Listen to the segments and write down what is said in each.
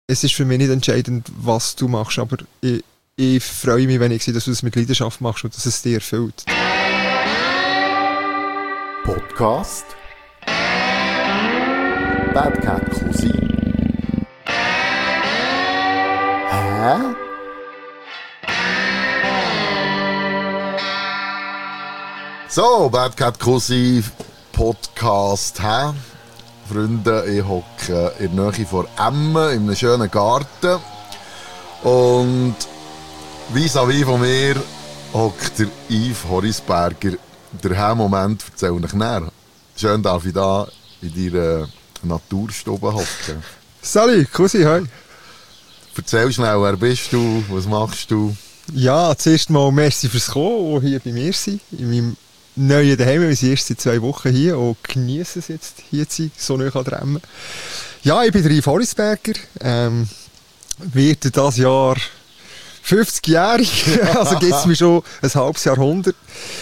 es ist für mich nicht entscheidend, was du machst, aber ich freue mich, wenn ich sehe, dass du es mit Leidenschaft machst und dass es dir erfüllt. Podcast Bad Cat Cousin. Hä? So, Bad Cat Cousin Podcast, hä? Freunde, ich hocke in der Nähe von Emmen, in einem schönen Garten. Und vis-à-vis von mir hockt der Yves Horisberger. Der Moment erzähle ich näher. Schön darf ich da in deiner Naturstube hocken. Salut, Cousin, hi. Erzähl schnell, wer bist du, was machst du? Ja, zuerst mal merci fürs Kommen und hier bei mir sein, in meinem neuen Daheim. Wir sind erst seit 2 Wochen hier und genießen es jetzt, hier zu sein, so nah an der Emme. Ja, ich bin der Yves Horisberger, werde dieses Jahr 50-jährig, also gibt es mir schon ein halbes Jahrhundert.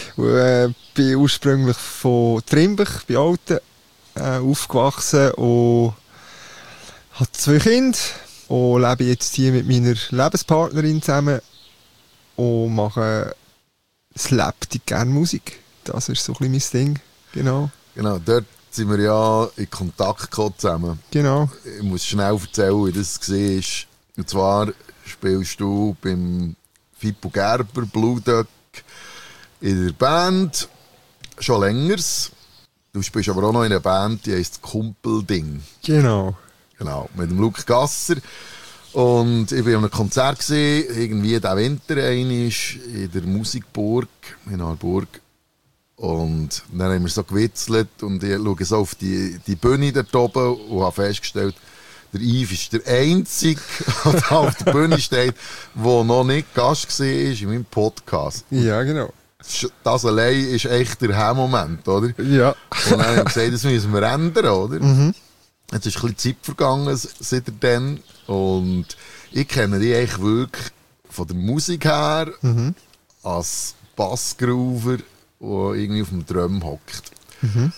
Bin ursprünglich von Trimbach, bei Alten, aufgewachsen und habe 2 Kinder und lebe jetzt hier mit meiner Lebenspartnerin zusammen und mache das lebendig gerne Musik. Das ist so ein bisschen mein Ding, genau. Genau, dort sind wir ja in Kontakt gekommen zusammen. Genau. Ich muss schnell erzählen, wie das war. Und zwar spielst du beim Fippo Gerber, Blue Duck, in der Band, schon längers. Du spielst aber auch noch in einer Band, die heisst Kumpelding. Genau. Genau, mit dem Luke Gasser. Und ich war an einem Konzert, irgendwie diesen Winter einmal, in der Musikburg in Aarburg. Und dann haben wir so gewitzelt und ich schaue so auf die Bühne dort oben und habe festgestellt, der Yves ist der Einzige, der da auf der Bühne steht, der noch nicht Gast war in meinem Podcast. Ja, genau. Das allein ist echt der Moment, oder? Ja. Und dann haben wir gesagt, das müssen wir ändern, oder? Mhm. Jetzt ist ein bisschen Zeit vergangen seitdem dann. Und ich kenne dich eigentlich wirklich von der Musik her als Bassgroover, der irgendwie auf dem Drum hockt. Mhm.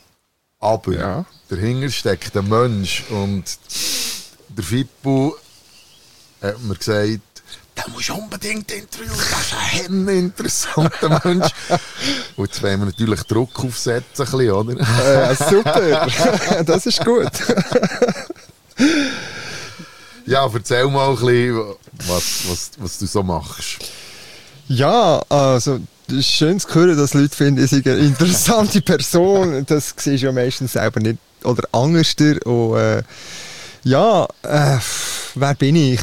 Aber dahinter steckt ein Mensch. Und der Fippo hat mir gesagt, den musst du unbedingt interviewen, das ist ein interessanter Mensch. Und jetzt wollen wir natürlich Druck aufsetzen, ein bisschen, oder? Super, das ist gut. Ja, erzähl mal ein bisschen, was du so machst. Ja, also es ist schön zu hören, dass Leute finden, ich sei eine interessante Person. Das siehst du ja meistens selber nicht. Oder anders. Und wer bin ich?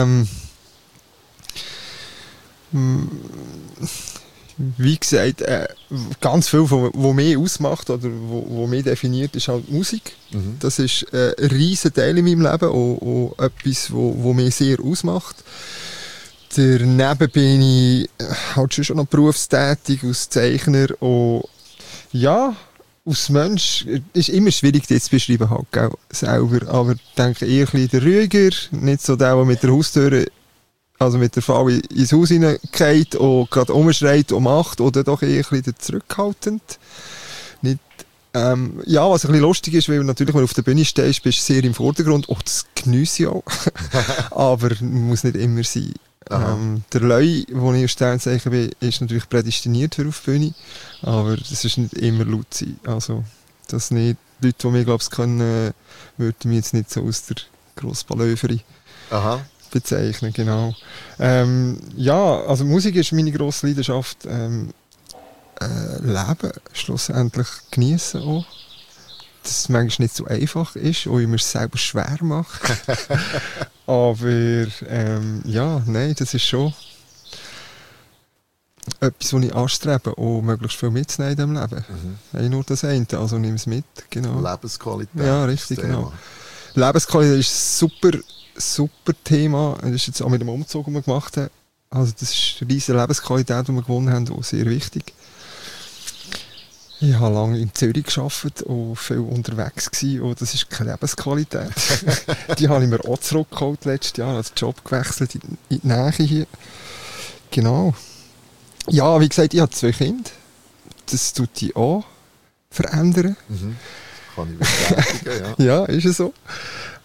Wie gesagt, ganz viel, was mich ausmacht oder was mich definiert, ist halt Musik. Mhm. Das ist ein riesen Teil in meinem Leben und etwas, was mich sehr ausmacht. Daneben bin ich halt schon noch berufstätig als Zeichner und ja, als Mensch ist immer schwierig, das zu beschreiben halt, gell, selber. Aber ich denke eher ein bisschen der Ruhiger, nicht so der mit der Haustür, also mit der Frau ins Haus hineingeht und gerade umschreit und macht, oder doch eher ein bisschen zurückhaltend. Nicht, was ein bisschen lustig ist, weil natürlich, wenn du auf der Bühne stehst, bist du sehr im Vordergrund. Oh, das geniesse ich auch. Aber muss nicht immer sein. Der Leu, wo ich Sternzeichen bin, ist natürlich prädestiniert für auf die Bühne. Aber das ist nicht immer laut sein. Also, das nicht. Die Leute, die mich, glaube ich, können, würden mich jetzt nicht so aus der Grossballöferei bezeichnen, genau. Also Musik ist meine grosse Leidenschaft. Leben schlussendlich genießen auch. Dass es manchmal nicht so einfach ist und ich mir es selber schwer mache. Aber das ist schon etwas, was ich anstrebe, und möglichst viel mitzunehmen in diesem Leben. Nicht nur das eine, also nimm es mit. Genau. Lebensqualität. Ja, richtig, genau. Lebensqualität ist ein super Thema. Das ist jetzt auch mit dem Umzug, den wir gemacht haben. Also das ist eine riesige Lebensqualität, die wir gewonnen haben, und sehr wichtig. Ich habe lange in Zürich gearbeitet und viel unterwegs gewesen, und das ist keine Lebensqualität. Die habe ich mir auch zurückgeholt letztes Jahr, also den Job gewechselt in die Nähe hier. Genau. Ja, wie gesagt, ich habe 2 Kinder. Das tut die auch verändern. Kann ich bestätigen, ja. Ja, ist es so.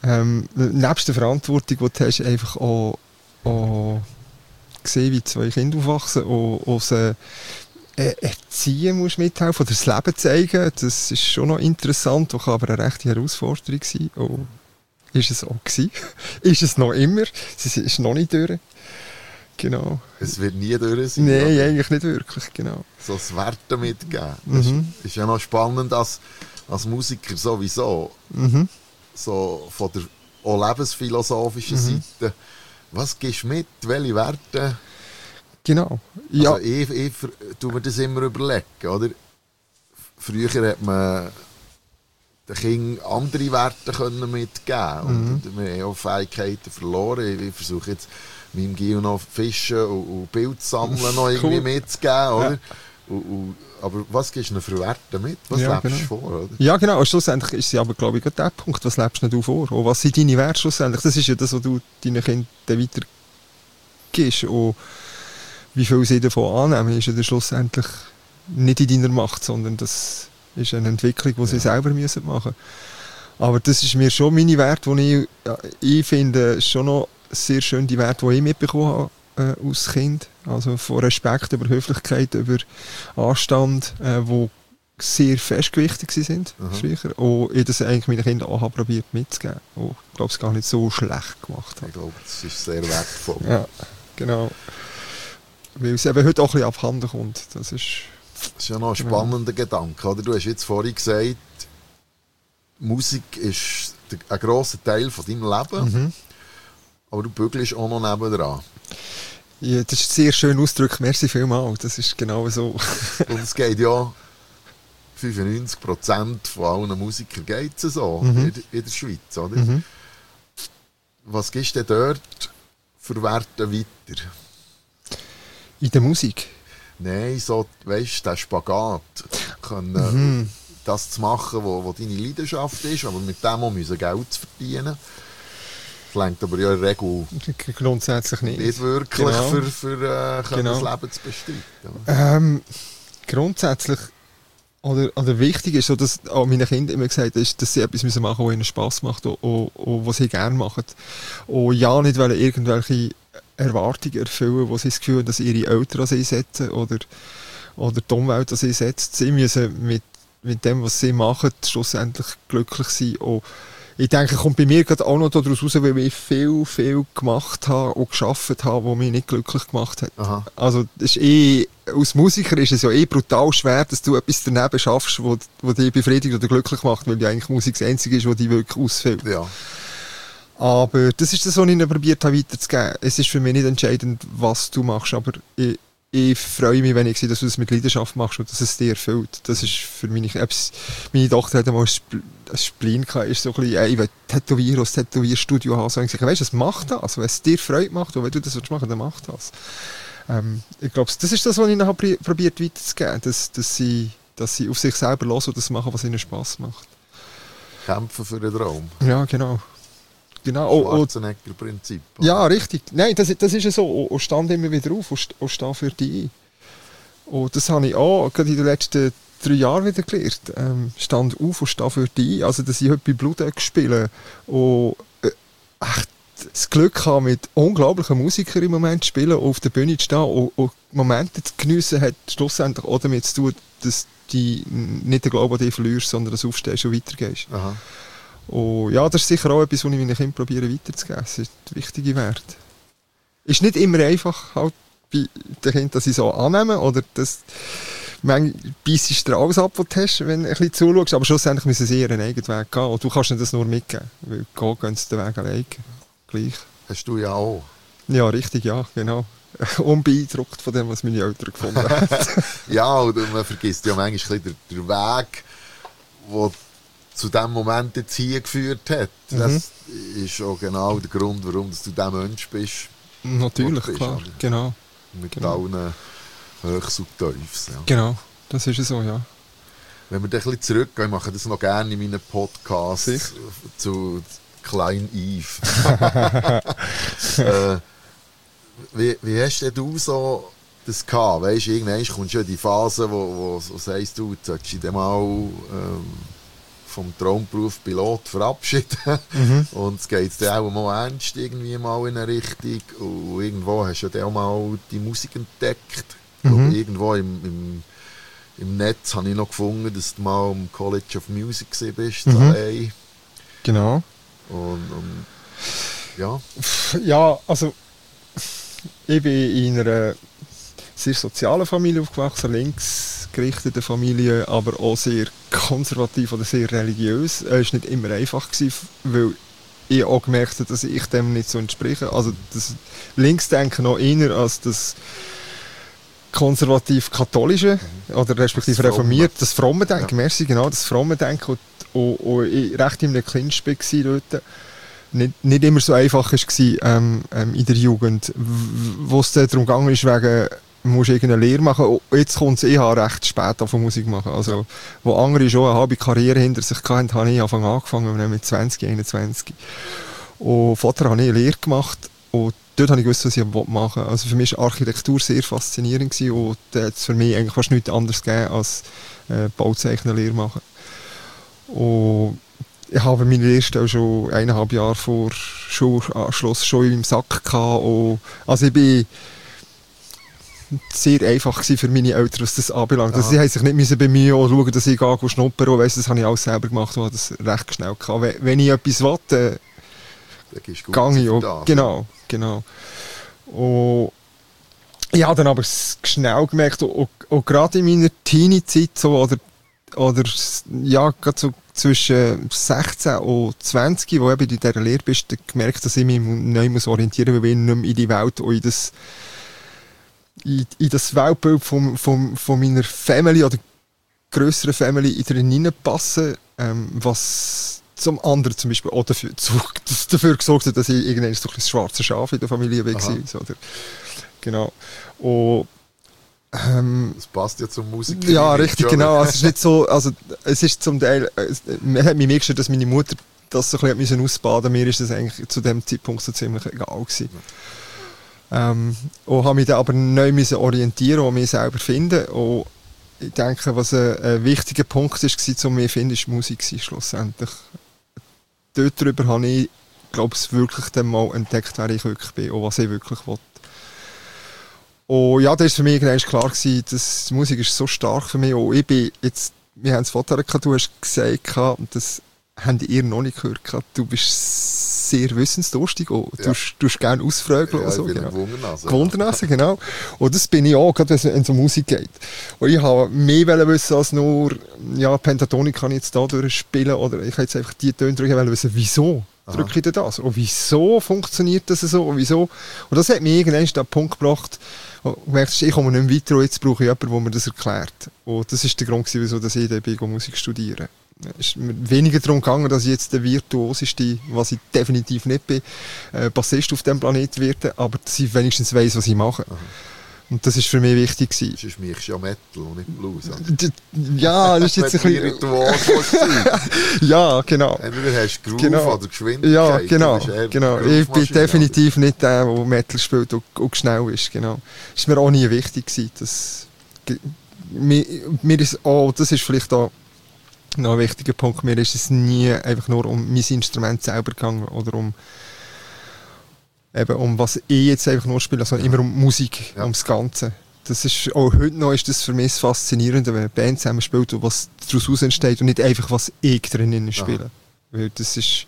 Nebst der Verantwortung, die du hast, einfach auch gesehen, wie 2 Kinder aufwachsen, auch sie erziehen musst mithelfen oder das Leben zeigen, das ist schon noch interessant, das kann aber eine rechte Herausforderung sein. Oh, ist es auch gewesen. Ist es noch immer. Es ist noch nicht durch. Genau. Es wird nie durch sein. Nein, eigentlich nicht wirklich, genau. So das Werte mitgeben. Das ist ja noch spannend als Musiker sowieso. So von der auch lebensphilosophischen Seite. Was gibst du mit? Welche Werte? Genau. Ja. Also ich tue mir das immer überlegen, oder? Früher hat man den Kindern andere Werte mitgeben und wir haben auch Fähigkeiten verloren. Ich versuche jetzt meinem Gio noch Fischen und Bild sammeln noch irgendwie mitzugeben, oder? Aber was gibst du für Werte mit? Was lebst du vor? Oder? Ja, genau. Und schlussendlich ist es aber, glaube ich, der Punkt, was lebst du vor? Und was sind deine Werte schlussendlich? Das ist ja das, was du deinen Kindern weitergibst. Und wie viel sie davon annehmen, ist ja schlussendlich nicht in deiner Macht, sondern das ist eine Entwicklung, die sie selber machen müssen. Aber das ist mir schon meine Werte, die ich finde, schon noch sehr schön die Werte, die ich mitbekommen habe als Kind. Also von Respekt, über Höflichkeit, über Anstand, die sehr festgewichtet sind früher. Und ich das eigentlich meinen Kindern auch probiert mitzugeben. Und ich glaube, es gar nicht so schlecht gemacht habe. Ich glaube, das ist sehr wertvoll. Ja, genau. Weil es eben heute auch ein bisschen abhanden kommt. Das ist ja noch ein spannender Gedanke. Oder? Du hast jetzt vorhin gesagt, Musik ist ein grosser Teil von deinem Leben, aber du bügelst auch noch nebendran. Ja, das ist sehr schön ausgedrückt. Merci vielmals. Das ist genau so. Und es geht ja 95% von allen Musikern geht es so in der Schweiz. Oder? Was gibst du dort für Werte weiter? In der Musik? Nein, so, weißt du, der Spagat. Können, das zu machen, wo deine Leidenschaft ist, aber mit dem auch müssen Geld zu verdienen. Das reicht aber ja in der Regel grundsätzlich nicht wirklich für das Leben zu bestreiten. Grundsätzlich oder wichtig ist, so, dass auch meine Kinder immer gesagt haben, dass sie etwas machen müssen, was ihnen Spass macht und was sie gerne machen. Und ja, nicht wollen irgendwelche Erwartungen erfüllen, wo sie das Gefühl haben, dass ihre Eltern an sie setzen oder die Umwelt an sie setzt. Sie müssen mit dem, was sie machen, schlussendlich glücklich sein. Und ich denke, kommt bei mir gerade auch noch daraus raus, weil ich viel gemacht habe und gearbeitet habe, was mich nicht glücklich gemacht hat. Aha. Also das ist als Musiker ist es ja brutal schwer, dass du etwas daneben schaffst, was dich befriedigt oder glücklich macht, weil ja eigentlich Musik das Einzige ist, was dich wirklich ausfüllt. Ja. Aber das ist das, was ich ihnen probiert habe weiterzugeben. Es ist für mich nicht entscheidend, was du machst, aber ich freue mich, wenn ich sehe, dass du das mit Leidenschaft machst und dass es dir erfüllt. Das ist für mich meine Tochter hat einmal ein Spleen gehabt, ist so ein bisschen, ich will tätowieren, ein Tätowierstudio haben. So, ich sage, weißt du, was macht das? Wenn es dir Freude macht und wenn du das machen willst, dann mach das. Ich glaube, das ist das, was ich ihnen habe probiert weiterzugeben, dass sie auf sich selber hören und das machen, was ihnen Spass macht. Kämpfen für den Traum. Ja, genau. Schwarzenegger-Prinzip. Ja, richtig. Nein, das ist ja so. Und stand immer wieder auf und stand für dich ein. Und das habe ich auch gerade in den letzten 3 Jahren wieder gelernt. Stand auf und stand für dich ein. Also, dass ich heute bei Blutegg spiele und echt das Glück habe, mit unglaublichen Musikern im Moment zu spielen und auf der Bühne zu stehen und Momente zu geniessen, hat schlussendlich auch damit zu tun, dass du nicht den Glauben an dich verlierst, sondern dass du aufstehst und weitergehst. Aha. Und ja, das ist sicher auch etwas, was ich meinen Kindern probiere weiterzugeben. Das ist der wichtige Wert. Ist nicht immer einfach, halt bei den Kindern, dass sie so annehmen oder dass manchmal beisst du alles ab, was du hast, wenn du ein bisschen zuschaust, aber schlussendlich müssen sie ihren eigenen Weg gehen und du kannst ihnen das nur mitgeben, weil gehen sie den Weg alleine. Gleich. Hast du ja auch. Ja, richtig, ja, genau. Unbeeindruckt von dem, was meine Eltern gefunden haben. Ja, und man vergisst ja manchmal den Weg, der zu dem Moment jetzt hier geführt hat. Das ist auch genau der Grund, warum du der Mensch bist. Natürlich, klar, oder? Genau. Mit allen Höchst und Tiefs. Ja. Genau, das ist so, ja. Wenn wir dann ein bisschen zurückgehen, ich mache das noch gerne in meinen Podcasts zu Klein Yves. Wie hast denn du so das gehabt? Weißt du, irgendwann kommst du ja in die Phase, wo sagst du, solltest du dann mal vom Traumberuf Pilot verabschieden. Und es geht dann auch mal ernst irgendwie mal in eine Richtung. Und irgendwo hast du ja dann auch mal die Musik entdeckt. Irgendwo im Netz habe ich noch gefunden, dass du mal am College of Music bist, allein. Genau. Und ja. Ja, also ich bin in einer sehr sozialen Familie aufgewachsen, linksgerichtete Familie, aber auch sehr konservativ oder sehr religiös. Es war nicht immer einfach, weil ich auch gemerkt habe, dass ich dem nicht so entspreche. Also das Linksdenken noch eher als das konservativ-katholische oder respektive reformiert, das fromme Denken, merci, genau, das fromme Denken und ich recht in einem Clinch war dort. Nicht immer so einfach war in der Jugend, wo es darum gegangen ist, wegen, musst du irgendeine Lehre machen. Jetzt kommt es recht spät an Musik machen. Also, wo andere schon eine halbe Karriere hinter sich hatten, habe ich angefangen mit 20, 21. Und vorher habe ich eine Lehre gemacht und dort habe ich gewusst, was ich machen wollte. Also für mich war Architektur sehr faszinierend gewesen, und da hat es für mich eigentlich fast nichts anderes gegeben als Bauzeichnerlehre machen. Und ich habe meine Lehrstelle schon 1,5 Jahre vor Schulabschluss schon im Sack gehabt. Und also ich bin sehr einfach für meine Eltern, was das anbelangt. Also sie haben sich nicht bemühen und schauen, dass ich gehe schnuppern und weiss, das habe ich alles selber gemacht und habe das recht schnell gehabt. Wenn ich etwas will, gehe ich auch. Genau. Und ich habe dann aber schnell gemerkt, und gerade in meiner Teenie-Zeit so, oder ja, gerade so zwischen 16 und 20, wo eben in dieser Lehre bist, gemerkt, dass ich mich neu orientieren muss, weil ich nicht mehr in die Welt und in das Weltbild von meiner Family oder grösseren Family hineinpassen, was zum anderen zum Beispiel auch dafür gesorgt hat, dass ich irgendwann so ein schwarzes Schaf in der Familie war. Oder? Genau. Und das passt ja zur Musik. Ja, richtig, genau. Also es ist nicht so, also es ist zum Teil, man hat mich mehr gestört, dass meine Mutter das so ein bisschen ausbaden musste. Mir ist das eigentlich zu dem Zeitpunkt so ziemlich egal gewesen. Und habe mich dann aber neu orientieren und mich selber finden. Und ich denke, was ein wichtiger Punkt war, um mich zu finden, ist Musik schlussendlich. Dort drüber habe ich, glaube ich, wirklich dann mal entdeckt, wer ich wirklich bin und was ich wirklich will. Und ja, da war für mich irgendwann klar gewesen, dass die Musik ist so stark für mich. Und ich bin jetzt, wir haben es vorher gehabt, du hast gesagt, und das habt ihr noch nicht gehört, du bist sehr wissensdurstig und du tust gerne ausfragen. Ja, so, ich bin genau. Wundernase. Wundernase, genau. Und das bin ich auch, gerade wenn es um Musik geht. Und ich habe mehr wissen als nur, ja, Pentatonik kann ich jetzt da durchspielen, oder ich kann jetzt einfach die Töne drücken, weil ich wissen, wieso drücke ich denn das? Und wieso funktioniert das so? Und wieso? Und das hat mich irgendwann an den Punkt gebracht, wo du merkst, ich komme nicht mehr weiter und jetzt brauche ich jemanden, der mir das erklärt. Und das war der Grund, wieso ich dann Musik studieren. Es ist mir weniger darum gegangen, dass ich jetzt der Virtuoseste, was ich definitiv nicht bin, Bassist auf diesem Planeten werde, aber dass ich wenigstens weiss, was ich mache. Und das war für mich wichtig gewesen. Sonst machst du ja Metal und nicht Blues. Ja, das ist jetzt ein bisschen... Ja, genau. Entweder hast du Groove oder Geschwindigkeit. Ja, genau. Ich bin definitiv nicht der Metal spielt und schnell ist. Genau. Das war mir auch nie wichtig gewesen. Mir ist auch, das ist vielleicht auch noch ein wichtiger Punkt, mir ist es nie einfach nur um mein Instrument selber gegangen oder um was ich jetzt einfach nur spiele, sondern immer um Musik, ums Ganze. Das ist, auch heute noch ist das für mich das Faszinierende, wenn eine Band zusammen spielt und was daraus entsteht und nicht einfach, was ich drinnen spiele. Weil das ist,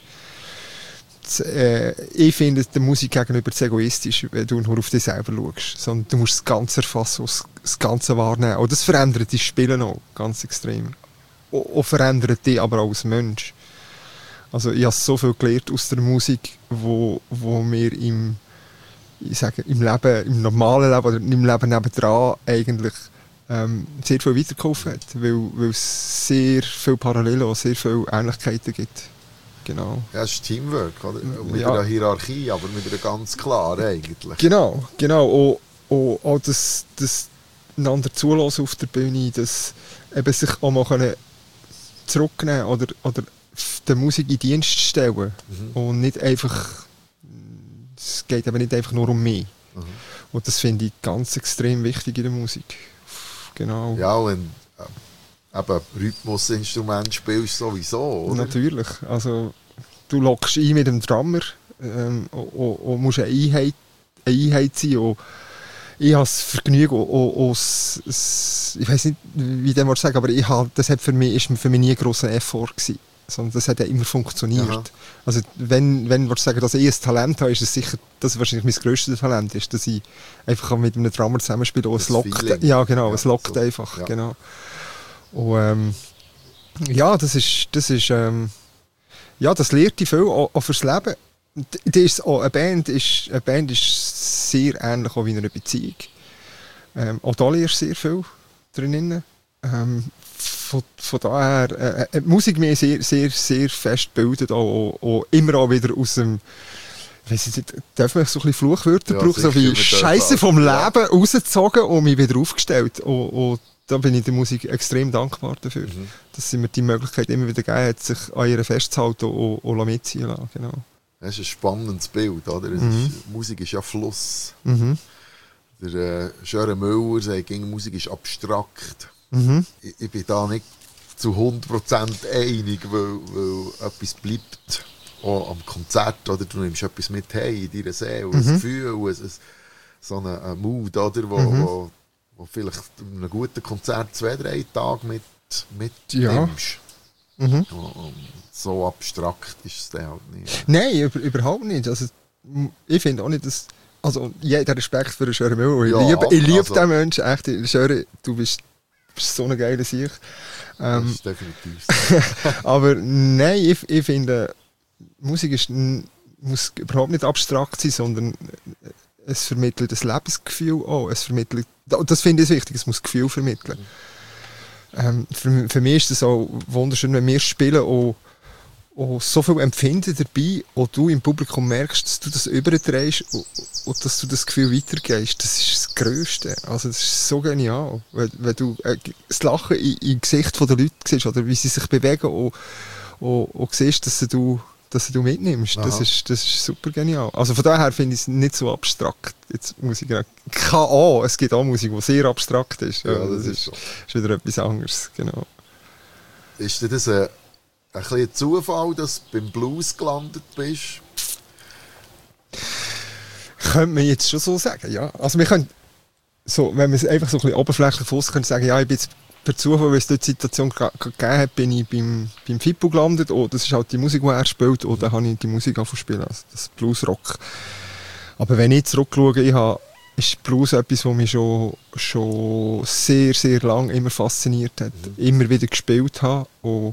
ich finde der Musik gegenüber zu egoistisch, wenn du nur auf dich selber schaust, sondern du musst das Ganze erfassen, das Ganze wahrnehmen. Und das verändert das Spielen auch ganz extrem. Und verändert dich aber auch als Mensch. Also ich habe so viel gelernt aus der Musik, wo mir im Leben, im normalen Leben oder im Leben nebendran eigentlich sehr viel weitergeholfen hat, weil es sehr viele Parallelen und sehr viele Ähnlichkeiten gibt. Genau. Ja, es ist Teamwork, oder? Mit einer Hierarchie, aber mit einer ganz klaren eigentlich. Genau. Und auch das einander zulassen auf der Bühne, dass eben sich auch mal zurücknehmen oder der Musik in Dienst stellen. Und nicht einfach, es geht eben nicht einfach nur um mich. Und das finde ich ganz extrem wichtig in der Musik. Genau. Ja, und eben Rhythmusinstrument spielst sowieso, oder? Natürlich. Also, du lockst ein mit dem Drummer und musst eine Einheit sein. Und ich habe das Vergnügen, ich weiß nicht, wie ich das sagen, aber das ist für mich nie ein grosser Effort gewesen. Sondern das hat ja immer funktioniert. Aha. Also wenn du sagen, dass ich ein Talent habe, ist es sicher, dass wahrscheinlich mein grösstes Talent ist, dass ich einfach mit einem Drummer zusammenspiele und es lockt. Ja, genau, es lockt so, einfach. Ja. Genau. Und ja, das lehrt dich viel, auch fürs Leben. Eine Band ist sehr ähnlich auch wie eine Beziehung. Auch da lernst du sehr viel drin. Von daher, die Musik mich sehr, sehr, sehr fest bildet, auch immer auch wieder aus dem, ich weiss nicht, darf man so ein bisschen Fluchwörter brauchen, so wie Scheiße vom Leben rausgezogen und mich wieder aufgestellt. Und da bin ich der Musik extrem dankbar dafür, dass sie mir die Möglichkeit immer wieder gegeben hat, sich an ihr festzuhalten und mitziehen lassen. Genau. Das ist ein spannendes Bild, oder? Musik ist ja Fluss. Der Sören Müller sagt, Musik ist abstrakt. Ich bin da nicht zu 100% einig, weil etwas bleibt auch am Konzert, oder du nimmst etwas mit in deiner Seele, ein Gefühl, so ein Mood, oder, wo vielleicht in einem guten Konzert 2-3 Tage mitnimmst. Und so abstrakt ist es dann halt nicht. Nein, überhaupt nicht. Also, ich finde auch nicht, dass... Also, jeder Respekt für den Sören Müller. Ich liebe den Menschen echt. Sören, du bist so eine geile Sicht. Das ist definitiv so. Aber nein, ich finde, Musik muss überhaupt nicht abstrakt sein, sondern es vermittelt das Lebensgefühl auch. Das finde ich wichtig, es muss Gefühl vermitteln. Für mich ist es auch wunderschön, wenn wir spielen und so viel Empfinden dabei und du im Publikum merkst, dass du das überträgst und dass du das Gefühl weitergehst. Das ist das Grösste. Also das ist so genial. Wenn du das Lachen im Gesicht der Leute siehst oder wie sie sich bewegen und siehst, dass du mitnimmst. Das ist super genial. Also von daher finde ich es nicht so abstrakt. Jetzt Musik es gibt auch Musik, die sehr abstrakt ist. Ja, das ist wieder etwas anderes. Genau. Ist dir das ein bisschen Zufall, dass du beim Blues gelandet bist? Könnte man jetzt schon so sagen, ja. Also wir können, so, wenn man es einfach so ein bisschen oberflächlich aus können sagen, ja, ich bin jetzt per Zufall, weil es dort die Situation gegeben hat, bin ich beim Fippo gelandet. Oh, das ist halt die Musik, die er spielt. Und dann habe ich die Musik angefangen zu spielen, also das Bluesrock. Aber wenn ich zurückschaue, ist Blues etwas, was mich schon sehr, sehr lange immer fasziniert hat. Immer wieder gespielt habe. Und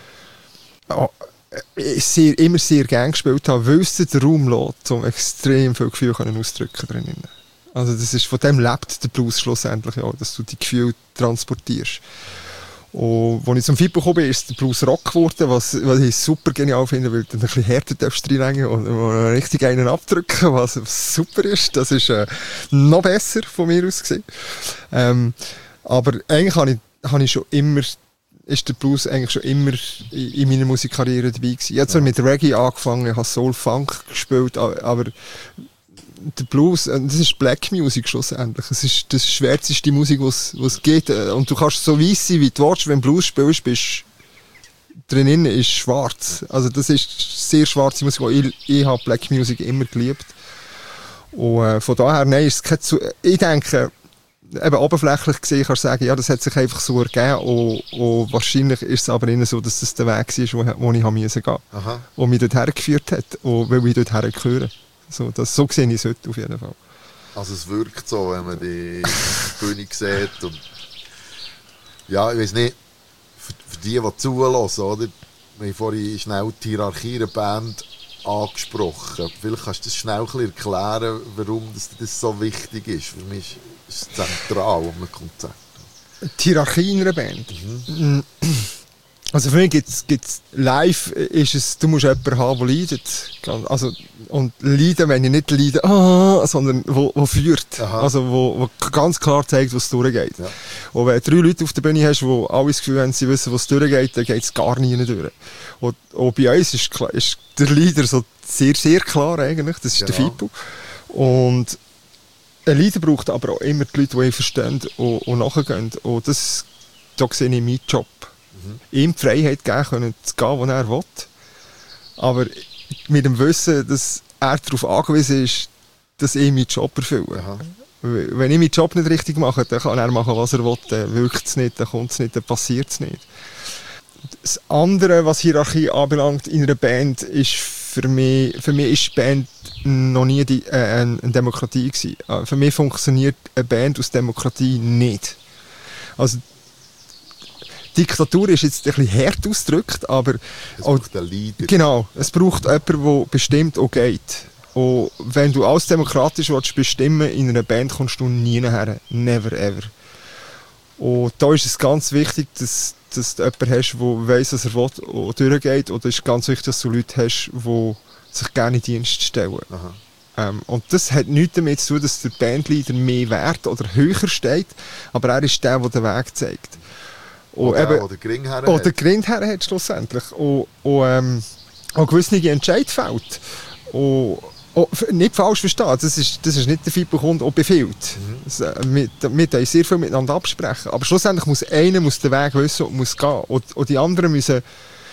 immer sehr gerne gespielt habe, weil es den Raum lässt, um extrem viel Gefühl ausdrücken können. Also das ist, von dem lebt der Blues schlussendlich auch, dass du die Gefühle transportierst. Und als ich zum Fippo gekommen bin, ist der Blues Rock geworden, was ich super genial finde, weil du ein bisschen härter reinlegen und richtig einen abdrücken, was super ist. Das ist noch besser von mir aus gesehen. Aber eigentlich habe ich schon immer, ist der Blues eigentlich schon immer in meiner Musikkarriere dabei gewesen. Ich habe zwar mit Reggae angefangen, ich habe Soul Funk gespielt, aber der Blues, das ist Black Music schlussendlich. Das ist die schwärzeste Musik, was geht. Und du kannst so weiss sein, wie du willst, wenn du Blues spielst, bist drinnen ist schwarz. Also das ist sehr schwarze Musik. Ich habe Black Music immer geliebt. Und von daher, nein, ist es ich denke, eben oberflächlich gesehen kannst du sagen, ja, das hat sich einfach so ergeben und wahrscheinlich ist es aber nicht so, dass das der Weg war, wo ich gehen musste, der mich dort hergeführt hat und weil ich dort hergehöre. So sehe ich es heute auf jeden Fall. Also es wirkt so, wenn man die Bühne sieht und ja, ich weiss nicht, für die zulassen, oder? Wir haben vorhin schnell die Hierarchie der Band angesprochen. Vielleicht kannst du das schnell erklären, warum das so wichtig ist. Für mich ist es zentral um ein Konzert. Die Hierarchie in einer Band? Also für mich gibt's live ist es, du musst jemanden haben, der leidet. Also, und leiden, wenn ich nicht leiden, sondern wo führt. Aha. Also wo ganz klar zeigt, was durchgeht. Ja. Und wenn du 3 Leute auf der Bühne hast, die alle das Gefühl haben, sie wissen, was durchgeht, dann geht es gar nie durch. Und bei uns ist der Leader so sehr, sehr klar eigentlich, das ist der Fippo. Und ein Leader braucht aber auch immer die Leute, die ihn verstehen und nachgehen. Und das da sehe ich meinen Job. Ihm die Freiheit geben können, zu gehen, wo er will. Aber mit dem Wissen, dass er darauf angewiesen ist, dass ich meinen Job erfülle. Aha. Wenn ich meinen Job nicht richtig mache, dann kann er machen, was er will. Dann wirkt es nicht, dann kommt es nicht, dann passiert es nicht. Das andere, was Hierarchie anbelangt in einer Band, ist für mich ist die Band noch nie eine Demokratie gewesen. Für mich funktioniert eine Band aus Demokratie nicht. Also, Diktatur ist jetzt ein bisschen hart ausgedrückt, aber... Es braucht einen Leader. Genau, es braucht jemanden, der bestimmt auch geht. Und wenn du alles demokratisch bestimmen willst, in einer Band kommst du nie her. Never ever. Und da ist es ganz wichtig, dass du jemanden hast, der weiss, was er will und durchgeht. Und es ist ganz wichtig, dass du Leute hast, die sich gerne in Dienst stellen. Und das hat nichts damit zu tun, dass der Bandleader mehr wert oder höher steht, aber er ist der den Weg zeigt. Oder Gring her hat. Oder Gring her hat schlussendlich. Und gewisse Entscheid fällt. Nicht falsch verstehen, das ist nicht der Fippo kommt und befiehlt. Wir können sehr viel miteinander absprechen. Aber schlussendlich muss einer den Weg wissen und muss gehen. Und die anderen müssen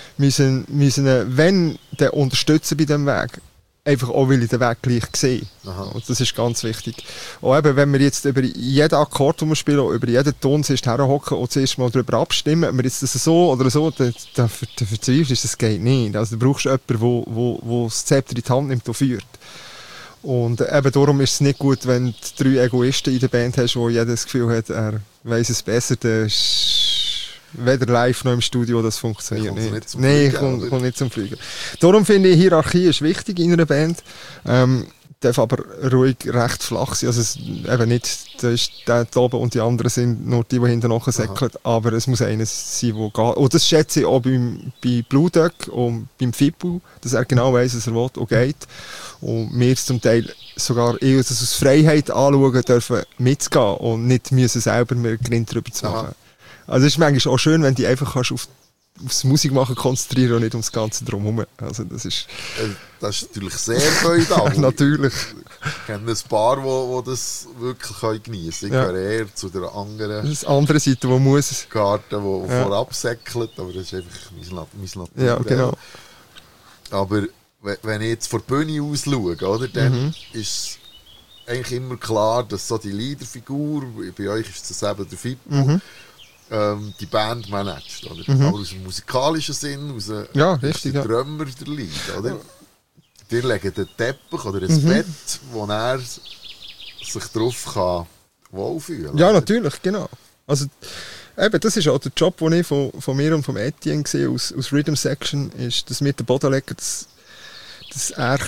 wenn dann unterstützen bei diesem Weg. Einfach auch, weil ich den Weg gleich sehe. Und das ist ganz wichtig. Und eben, wenn wir jetzt über jeden Akkord spielen, über jeden Ton herhocken und zuerst mal darüber abstimmen, ob wir jetzt das so oder so, dann verzweifelst du, das geht nicht. Also du brauchst jemanden, der das Zepter in die Hand nimmt und führt. Und eben darum ist es nicht gut, wenn du 3 Egoisten in der Band hast, wo jeder das Gefühl hat, er weiss es besser, dann ist weder live noch im Studio, das funktioniert nicht. Nein, kommt nicht zum Fliegen. Darum finde ich, Hierarchie ist wichtig in einer Band. Darf aber ruhig recht flach sein. Also eben nicht, da ist der da oben und die anderen sind nur die hinten nachher säckeln. Aber es muss einer sein, der geht. Und das schätze ich auch bei Blue Duck und beim Fippo, dass er genau weiss, was er will und geht. Und wir zum Teil sogar eher das aus Freiheit anschauen dürfen, mitzugehen und nicht müssen selber mehr Grind drüber zu machen. Also es ist manchmal auch schön, wenn du einfach aufs Musikmachen konzentrieren und nicht ums Ganze drumherum. Also das ist natürlich sehr feudal. Natürlich. Ich kenne ein paar, die das wirklich geniessen können. Ich gehöre eher zu der anderen... Das ist die andere Seite, die muss... Garten, die vorab säckelt, aber das ist einfach mein Natur. Ja, genau. Aber wenn ich jetzt von der Bühne aus schaue, oder, dann ist eigentlich immer klar, dass so die Leaderfigur, bei euch ist das eben der Fippo, die Band managt, oder? Aber aus dem musikalischen Sinn, aus der Drummer der Lead, oder? Die legen den Teppich oder ein Bett, wo er sich drauf wohlfühlen kann. Ja, natürlich, genau. Also, eben, das ist auch der Job, den ich von mir und vom Etienne sehe, aus Rhythm Section, ist, dass wir den Boden legen, dass er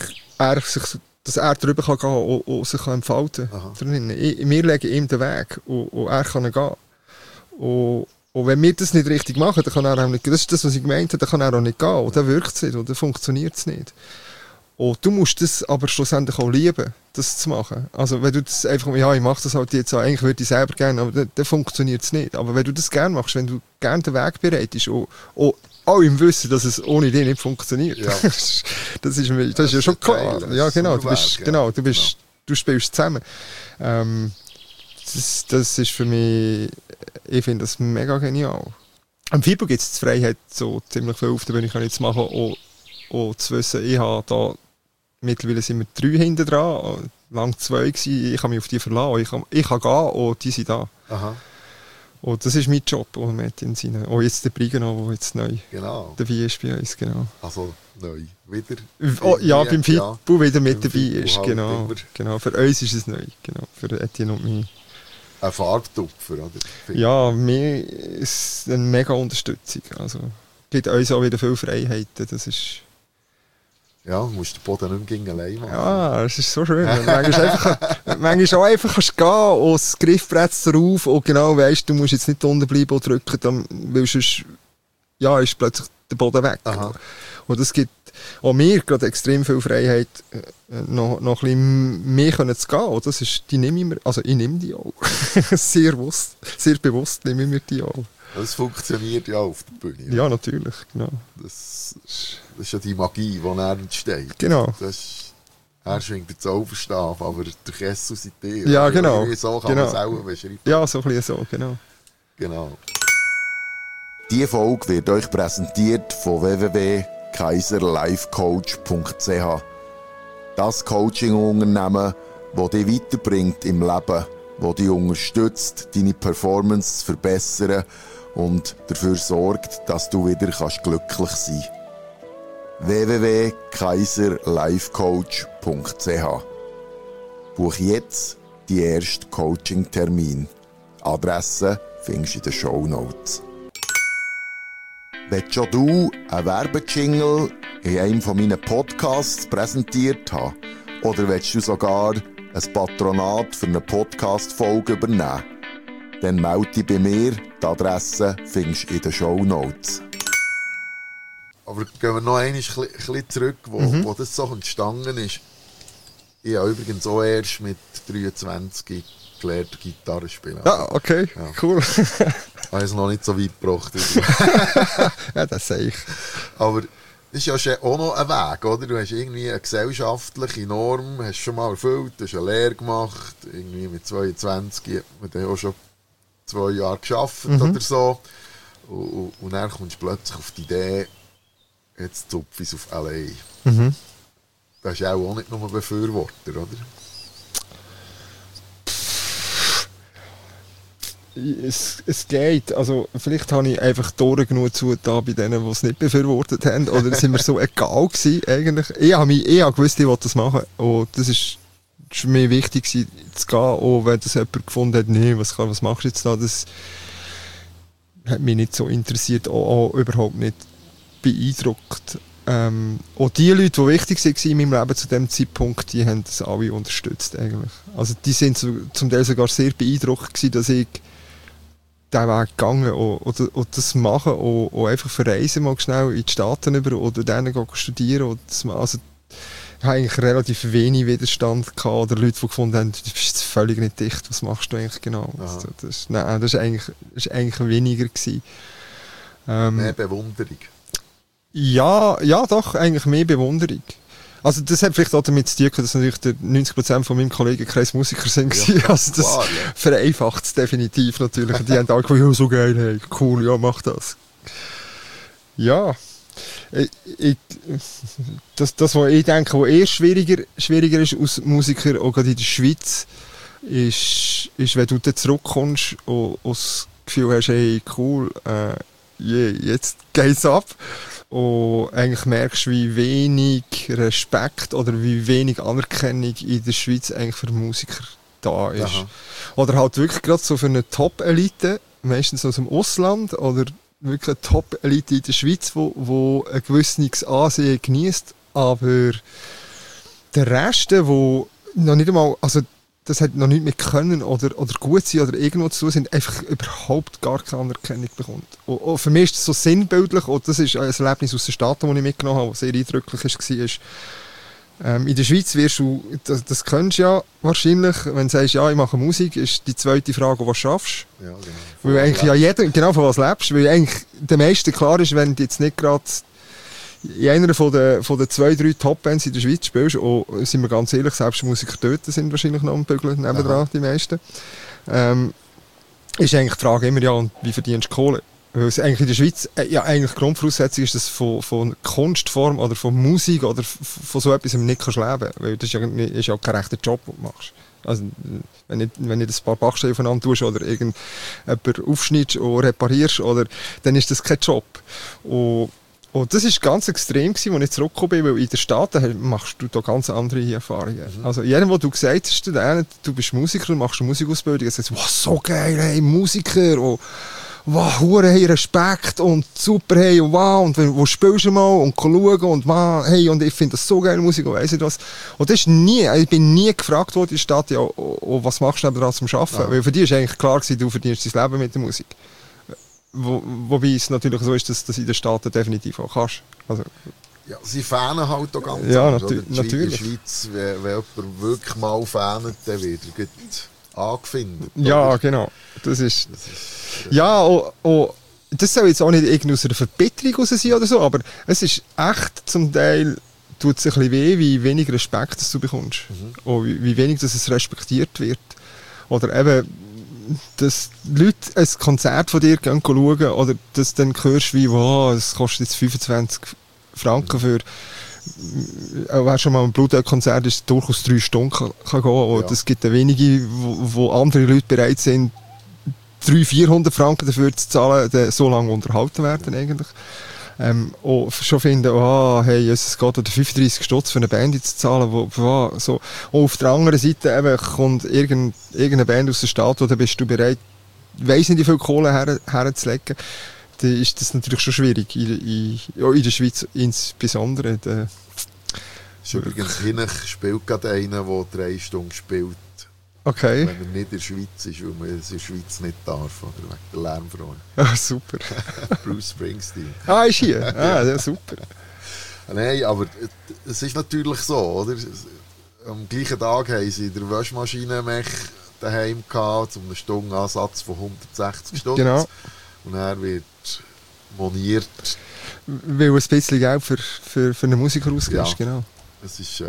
drüber kann gehen und sich entfalten kann. Wir legen ihm den Weg und er kann gehen. Und wenn wir das nicht richtig machen, dann kann er auch nicht, das ist das, was ich gemeint habe, dann kann er auch nicht gehen. Und dann wirkt es nicht, oder funktioniert es nicht. Und du musst das aber schlussendlich auch lieben, das zu machen. Also wenn du das einfach, ja, ich mache das halt jetzt auch, eigentlich würde ich selber gerne, aber dann funktioniert es nicht. Aber wenn du das gerne machst, wenn du gerne den Weg bereitest, und auch im Wissen, dass es ohne dich nicht funktioniert, das ist ja schon klar. Ja, genau, du spielst zusammen. Das ist für mich, ich finde das mega genial. Am Fippo gibt es die Freiheit, so ziemlich viel auf der Bühne kann ich jetzt machen, und zu wissen, ich habe da, mittlerweile sind wir 3 hinten dran, lang 2 gewesen, ich kann mich auf die verlassen, ich kann gehen und die sind da. Und das ist mein Job, und mit in seinen, auch jetzt der Brigano, der jetzt neu dabei ist bei uns, genau. Also neu, wieder? Beim Fippo wieder mit dabei ist, genau. Für uns ist es neu, genau, für Etienne und mich. Ein Farbtupfer, oder? Ja, mir ist eine mega Unterstützung. Also, gibt uns auch wieder viele Freiheiten. Das ist... Ja, du musst den Boden nicht mehr allein machen. Ja, es ist so schön. Manchmal auch einfach kannst gehen und das Griffbrett drauf und genau weisst, du musst jetzt nicht unten bleiben und drücken, dann willst du, ist plötzlich der Boden weg. Und das gibt auch mir gerade extrem viel Freiheit, noch ein bisschen mehr zu gehen. Und das ist, die nehme ich mir, also ich nehme die auch. sehr bewusst nehme ich mir die auch. Das funktioniert ja auf der Bühne. Ja, natürlich, genau. Das ist ja die Magie, die dann entsteht. Genau. Er schwingt den Zauberstab, aber der Kessel sind die. Ja, genau. So kann man es auch beschreiben. Ja, so ein bisschen so, genau. Genau. Diese Folge wird euch präsentiert von www.kaiserlifecoach.ch. Das Coaching-Unternehmen, das dich weiterbringt im Leben, das dich unterstützt, deine Performance zu verbessern und dafür sorgt, dass du wieder glücklich sein kannst. www.kaiserlifecoach.ch. Buch jetzt die ersten Coaching-Termin. Adresse findest du in den Shownotes. Willst schon du einen Werbejingle in einem von meinen Podcasts präsentiert haben? Oder willst du sogar ein Patronat für eine Podcast-Folge übernehmen? Dann melde dich bei mir. Die Adresse findest du in den Shownotes. Aber gehen wir noch ein bisschen zurück, wo das so entstanden ist. Ich habe übrigens auch erst mit 23 gelernt, Gitarre spielen. Ja, okay, ja. Cool. Ich habe es noch nicht so weit gebracht. Ja, das sehe ich. Aber das ist ja auch noch ein Weg, oder? Du hast irgendwie eine gesellschaftliche Norm, hast schon mal erfüllt, hast eine Lehre gemacht, irgendwie mit 22 hat man dann auch schon 2 Jahre gearbeitet oder so. Und dann kommst du plötzlich auf die Idee, jetzt zupfe ich es auf L.A. Das ist auch nicht nur ein Befürworter, oder? Es geht. Also, vielleicht habe ich einfach Tore genug zugetan bei denen, die es nicht befürwortet haben. Oder sind mir so egal gewesen, eigentlich. Ich habe gewusst, ich wollte das machen. Und das ist für mich wichtig gewesen, zu gehen. Auch wenn das jemand gefunden hat, nee, was machst du jetzt da? Das hat mich nicht so interessiert. Auch überhaupt nicht beeindruckt. Auch die Leute, die wichtig waren in meinem Leben zu dem Zeitpunkt, die haben das alle unterstützt eigentlich. Also die sind zum Teil sogar sehr beeindruckt gewesen, dass ich diesen Weg gegangen und das machen und einfach verreisen mal schnell in die Staaten über oder denen studieren. Und das, also ich hatte eigentlich relativ wenig Widerstand gehabt, oder Leute, die gefunden haben, du bist jetzt völlig nicht dicht, was machst du eigentlich genau? Also, das war eigentlich weniger gewesen. Mehr Bewunderung. Ja, doch, eigentlich mehr Bewunderung. Also das hat vielleicht auch damit zu tun, dass natürlich 90% von meinem Kollegenkreis Musiker sind. Ja, also das klar, ja. Vereinfacht es definitiv natürlich. Die haben alle gesagt, ja, so geil, hey, cool, ja, mach das. Ja, das was ich denke, was eher schwieriger ist als Musiker, auch gerade in der Schweiz, ist wenn du dann zurückkommst und das Gefühl hast, hey, cool, jetzt geht's ab. Und eigentlich merkst du, wie wenig Respekt oder wie wenig Anerkennung in der Schweiz eigentlich für Musiker da ist. Aha. Oder halt wirklich gerade so für eine Top-Elite, meistens aus dem Ausland, oder wirklich eine Top-Elite in der Schweiz, wo ein gewisses Ansehen genießt, aber der Rest, wo noch nicht einmal, also das hat noch nicht mehr können oder gut sein oder irgendwo zu tun sind, einfach überhaupt gar keine Anerkennung bekommt. Und für mich ist das so sinnbildlich, und das ist ein Erlebnis aus den Staaten, das ich mitgenommen habe, das sehr eindrücklich war. In der Schweiz wirst du, das kennst du ja wahrscheinlich, wenn du sagst, ja, ich mache Musik, ist die zweite Frage, was schaffst du? Ja, genau. Weil eigentlich ja jeder, genau, von was lebst, weil eigentlich der meiste klar ist, wenn du jetzt nicht gerade in einer von den 2-3 Top-Bands in der Schweiz spielst, und sind wir ganz ehrlich, selbst Musiker dort sind wahrscheinlich noch am Bügeln nebendran, die meisten, ist eigentlich die Frage immer, ja, und wie verdienst du Kohle? Weil es eigentlich in der Schweiz, ja, eigentlich die Grundvoraussetzung ist, dass von Kunstform oder von Musik oder von so etwas nicht kannst leben. Weil das ist ja kein rechter Job, den du machst. Also, wenn du ein paar Bachsteine aufeinander tust oder irgendjemanden aufschneidest und reparierst, dann ist das kein Job. Und das war ganz extrem, als ich zurückgekommen bin, weil in den Staaten machst du da ganz andere Erfahrungen. Also jedem, wo du gesagt hast, du bist Musiker und machst eine Musikausbildung, er sagt, wow, so geil, hey, Musiker, und wow, hure, hey, Respekt und super, hey, und wow, und wo spielst du mal und schauen und wow, hey, und ich finde das so geil, Musik, und weiss ich was. Und das ist ich bin nie gefragt worden in der Stadt, ja, was machst du nebenan zum Arbeiten? Ja. Weil für dich war eigentlich klar gewesen, du verdienst dein Leben mit der Musik. Wobei es natürlich so ist, dass du das in den Staaten definitiv auch kannst. Also, ja, sie fähnen halt auch ganz ja, anders. Natürlich. In der Schweiz, wenn jemand wirklich mal fähnet, dann wird er angefindet. Ja, oder? Genau. Das ist ja, das soll jetzt auch nicht irgendwie aus einer Verbitterung raus sein oder so, aber es ist echt zum Teil, tut es ein bisschen weh, wie wenig Respekt das du bekommst. Und wie wenig dass es respektiert wird. Oder eben, dass Leute ein Konzert von dir gehen schauen oder dass du dann hörst, wie, wow, es kostet jetzt 25 Franken für, wer schon mal ein Blutegg-Konzert ist, durchaus 3 Stunden kann gehen. Und es gibt wenige, wo andere Leute bereit sind, 300-400 Franken dafür zu zahlen, so lange unterhalten werden eigentlich. Schon finden, hey, Jesus Gott, oder 35 Stutz für eine Band zu zahlen, so. Und auf der anderen Seite eben kommt irgendeine Band aus der Stadt, wo dann bist du bereit, weiss nicht, wie viel Kohle herzulegen. Dann ist das natürlich schon schwierig, in der Schweiz insbesondere. Ist übrigens Hinech spielt gerade einer, der 3 Stunden spielt. Okay. Wenn er nicht in der Schweiz ist, weil man es in der Schweiz nicht darf, oder wegen der Lärmverordnung. Ah, super. Bruce Springsteen. Ah, ist hier? Ah, ja, super. Nein, aber es ist natürlich so, oder? Am gleichen Tag haben sie der Waschmaschine-Mech daheim gehabt, zum einen Stundenansatz von 160 Stunden. Genau. Und er wird moniert. Weil ein bisschen Geld für einen Musiker ausgibst, ja. Genau. Es ist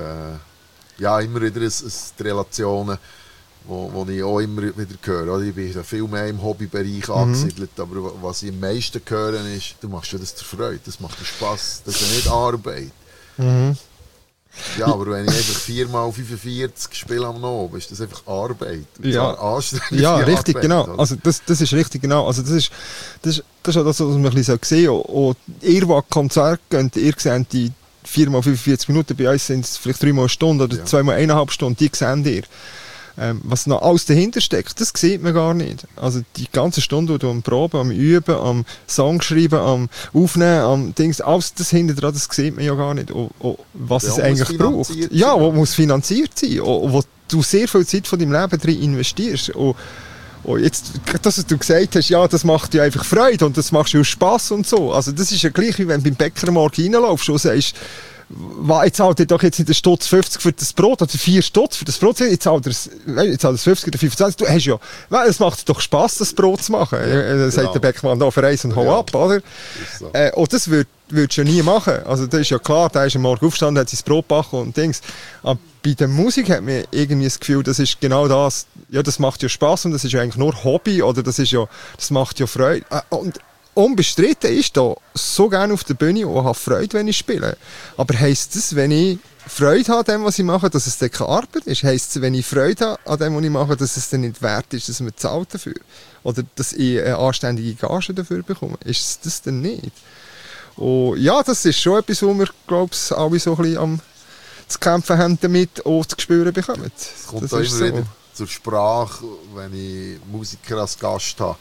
immer wieder die Relationen, wo ich auch immer wieder höre. Ich bin ja viel mehr im Hobbybereich angesiedelt, aber was ich am meisten höre, ist, du machst ja das zur Freude, das macht dir Spass, das ist ja nicht Arbeit. Mhm. Ja, aber wenn ich einfach 4x45 spiele am Abend, ist das einfach Arbeit. Ja, ja richtig, Arbeit, genau. Oder? Also das ist richtig, genau. Also das ist auch das, was man ein bisschen sehen soll. Und ihr, die Konzert geht, ihr seht die 4x45 Minuten, bei uns sind es vielleicht 3 mal eine Stunde oder 2 mal 1,5 Stunden, die seht ihr. Was noch alles dahinter steckt, das sieht man gar nicht. Also die ganze Stunde, die du am Proben, am Üben, am Song schreiben, am Aufnehmen, am Dings, alles das hinter dran, das sieht man ja gar nicht. Und was es eigentlich braucht. Ja, wo muss finanziert sein. Und wo du sehr viel Zeit von deinem Leben drin investierst. Und jetzt, dass du gesagt hast, ja, das macht dir einfach Freude und das macht dir Spass und so. Also das ist ja gleich, wie wenn du beim Bäcker am Morgen reinlaufst und sagst, jetzt zahlt ihr doch jetzt nicht 1,50 Stutz für das Brot oder 4 Stutz für das Brot, jetzt zahlt ihr 50 oder 25. Du hast ja, es macht doch Spass, das Brot zu machen. Ja, sagt der Bäckermann da für eins und hau ab, oder? So. Und das würdest du ja nie machen. Also das ist ja klar, der ist am Morgen aufgestanden, hat sein Brot gebacken und Dings. Aber bei der Musik hat man irgendwie das Gefühl, das ist genau das. Ja, das macht ja Spass und das ist ja eigentlich nur Hobby oder das macht ja Freude. Und unbestritten ist da so gerne auf der Bühne und habe Freude, wenn ich spiele. Aber heisst das, wenn ich Freude habe an dem, was ich mache, dass es dann keine Arbeit ist? Heisst es, wenn ich Freude habe an dem, was ich mache, dass es dann nicht wert ist, dass man zahlt dafür? Oder dass ich eine anständige Gage dafür bekomme? Ist es das denn nicht? Und ja, das ist schon etwas, wo wir, glaube ich, alle so ein bisschen zu kämpfen haben damit und zu spüren bekommen. Es kommt das auch immer so wieder zur Sprache, wenn ich Musiker als Gast habe.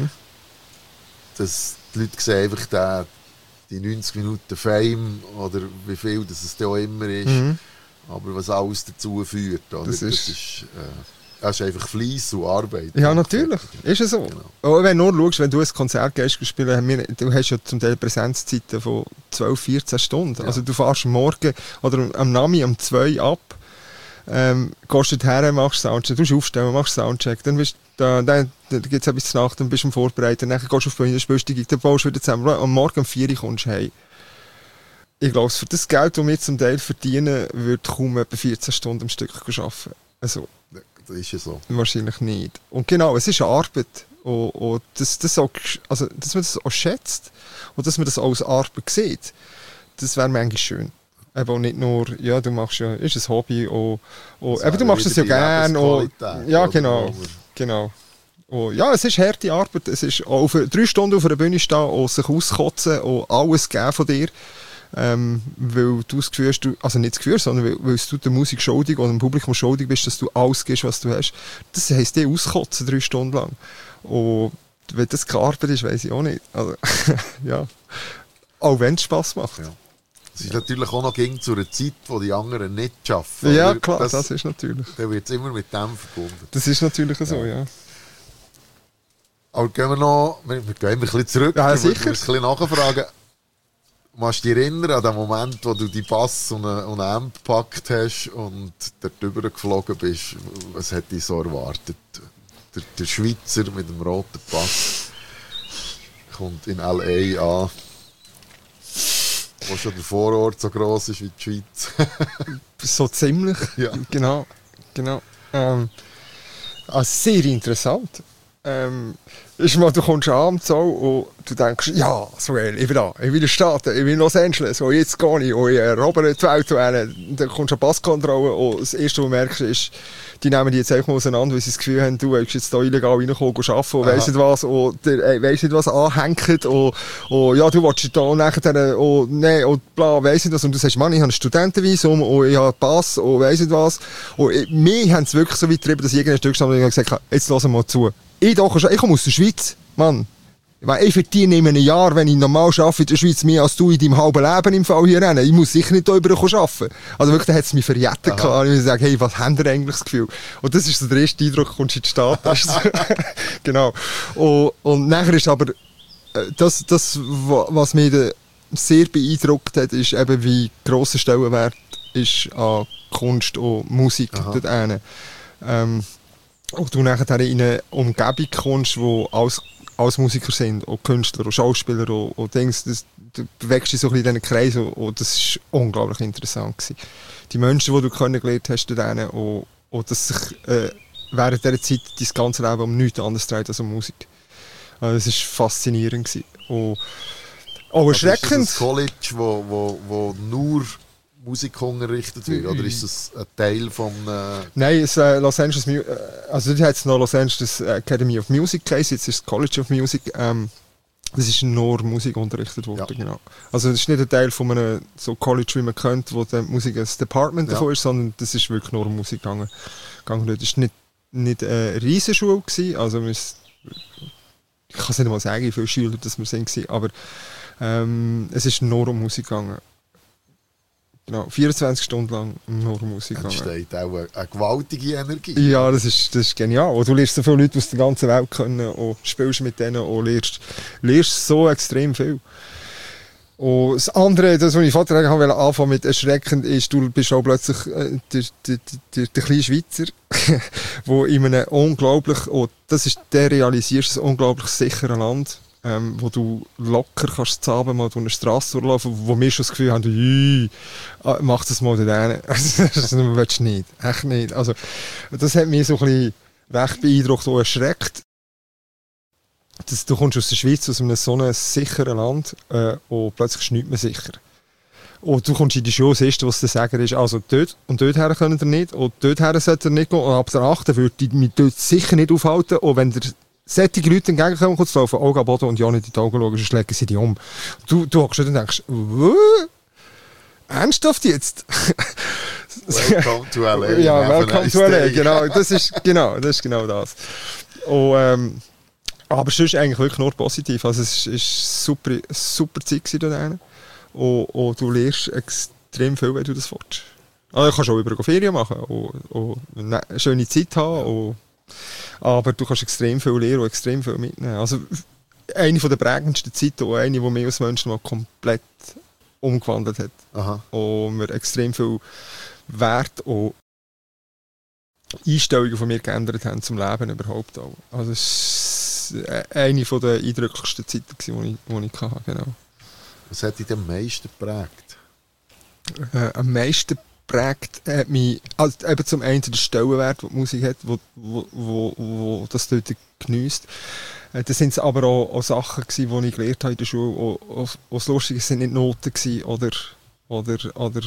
Dass die Leute sehen einfach die 90 Minuten Fame oder wie viel das es da auch immer ist, aber was alles dazu führt. Oder? Das ist einfach Fleiss und Arbeit. Ja, natürlich. Ist es so. Genau. Auch wenn du nur schaust, wenn du ein Konzert gehst, du hast ja zum Teil Präsenzzeiten von 12-14 Stunden. Ja. Also du fährst am Morgen oder am Nami um 2 ab, gehst her, machst Soundcheck, du aufstellen, machst Soundcheck, dann gibt es etwas zur Nacht, dann bist du am Vorbereiten, dann gehst du auf die Bühne, spielst die, dann baust du wieder zusammen. Am Morgen um 4 Uhr kommst du heim. Ich glaube, für das Geld, das wir zum Teil verdienen, würde kaum etwa 14 Stunden am Stück arbeiten. Also, das ist ja so. Wahrscheinlich nicht. Und genau, es ist eine Arbeit. Und dass man das auch schätzt und dass man das auch als Arbeit sieht, das wäre manchmal schön. Eben nicht nur, ja, du machst ja, ist ein Hobby, eben, du machst es ja gerne. Ja, genau. Ja, es ist harte Arbeit. Es ist auch 3 Stunden auf einer Bühne stehen und sich auskotzen und alles geben von dir. Weil du das Gefühl hast, also nicht das Gefühl, sondern weil du der Musik schuldig oder dem Publikum schuldig bist, dass du alles gibst, was du hast. Das heisst, die auskotzen 3 Stunden lang. Und wenn das keine Arbeit ist, weiss ich auch nicht. Also, ja. Auch wenn es Spass macht. Ja. Es ist natürlich auch noch zu einer Zeit, wo die anderen nicht arbeiten. Ja, klar, das ist natürlich. Dann wird es immer mit dem verbunden. Das ist natürlich so, ja. Aber gehen wir gehen ein bisschen zurück. Ja, sicher. Wir müssen ein bisschen nachfragen. Kannst du dich erinnern an den Moment, wo du die Bass und einen Amp gepackt hast und dort drüber geflogen bist? Was hätte ich so erwartet? Der Schweizer mit dem roten Pass kommt in L.A. an. Wo schon der Vorort so gross ist wie die Schweiz. So ziemlich. Ja. Genau. Also sehr interessant. ist mal, du kommst abends so und du denkst, ja, so geil, ich bin da, ich bin in den Staaten, ich bin in Los Angeles, und jetzt gehe ich, und ich erobere die Welt, und dann kommst du an Passkontrolle und das erste, was du merkst, ist, die nehmen die jetzt einfach mal auseinander, weil sie das Gefühl haben, du willst jetzt da illegal reinkommen und arbeiten und weiss nicht was, und weiss nicht was anhängt, und ja, du willst da und nachher, und nee, und bla, weiss nicht was, und du sagst, Mann, ich habe ein Studentenvisum, und ich habe einen Pass, und weiss nicht was, und wir haben es wirklich so weit getrieben, dass ich irgendein Stück stand und gesagt habe, jetzt lass mal zu. Ich komme aus der Schweiz, Mann. Ich verdiene in einem Jahr, wenn ich normal arbeite in der Schweiz, mehr als du in deinem halben Leben im Fall hier rennen. Ich muss sicher nicht hier rüber arbeiten. Also wirklich, da hat es mich verjettet gehabt. Ich muss sagen, hey, was habt ihr eigentlich das Gefühl? Und das ist so der erste Eindruck, kommst du in die Stadt. Genau. Und nachher ist aber, das, was mich sehr beeindruckt hat, ist eben, wie grosser Stellenwert ist an Kunst und Musik dort hinten. Und du nachher in eine Umgebung kommst, wo alles Musiker sind, auch Künstler, auch Schauspieler, und Dings, du bewegst dich so ein bisschen in diesen Kreis, und das war unglaublich interessant gewesen. Die Menschen, die du kennengelernt hast, und dass sich während dieser Zeit dein ganze Leben um nichts anderes dreht als um Musik. Also das war faszinierend gewesen. Und auch erschreckend. Ist das ein College, wo nur Musik unterrichtet wird, oder ist das ein Teil von... Nein, es Los Angeles, also dort hat es noch Los Angeles Academy of Music geheißen, jetzt ist es College of Music. Das ist nur Musik unterrichtet worden, genau. Also das ist nicht ein Teil von einem so College, wie man kennt, wo die Musik ein Department davon ist, sondern das ist wirklich nur um Musik gegangen. Das war nicht eine Riesenschule gewesen, also ich kann es nicht mal sagen, wie viele Schüler das wir sind, aber es ist nur um Musik gegangen. Genau, 24 Stunden lang nur Musik. Da entsteht auch eine gewaltige Energie. Ja, das ist genial. Und du lernst so viele Leute aus der ganzen Welt kennen und spielst mit denen und lernst so extrem viel. Und das andere, das, was mein Vater anfangen mit erschreckend, ist, du bist auch plötzlich der kleine Schweizer, wo in einem unglaublich, der realisierst, ein unglaublich sicheres Land, wo du locker kannst zu Abend mal durch eine Strasse durchlaufen, wo wir schon das Gefühl haben, mach das mal da hin. Das willst du nicht. Echt nicht. Also, das hat mich so ein bisschen recht beeindruckt und erschreckt. Du kommst aus der Schweiz, aus einem so einem sicheren Land, und plötzlich ist nichts mehr sicher. Und du kommst in die Schule, das Erste, was dir sagen ist, also dort und dort her können ihr nicht, und dort her sollt ihr nicht gehen, und ab der 8. würde ich mich dort sicher nicht aufhalten, und wenn der solche Leute entgegenkommen, kurz laufen, Augen am Boden und ja nicht in die Augen schauen, sonst legen sie dich um. Du hockst und denkst, ernsthaft jetzt? Welcome to LA. Ja, welcome to LA, genau. Das ist genau das. Und, aber sonst eigentlich wirklich nur positiv. Also es ist super Zeit gewesen da. Und du lernst extrem viel, wenn du das willst. Also du kannst auch über Ferien machen und eine schöne Zeit haben. Aber du kannst extrem viel lernen und extrem viel mitnehmen. Also eine der prägendsten Zeiten und eine, die mich als Menschen mal komplett umgewandelt hat. Aha. Und mir extrem viel Wert und Einstellungen von mir geändert haben zum Leben überhaupt auch. Also es war eine der eindrücklichsten Zeiten, die ich hatte. Genau. Was hat dich am meisten geprägt? Am meisten prägt hat mich, also eben zum einen der Stellenwert, den die Musik hat, wo das dort geniesst. Das sind aber auch Sachen gewesen, die ich gelernt habe in der Schule. Und das Lustige sind nicht Noten gewesen oder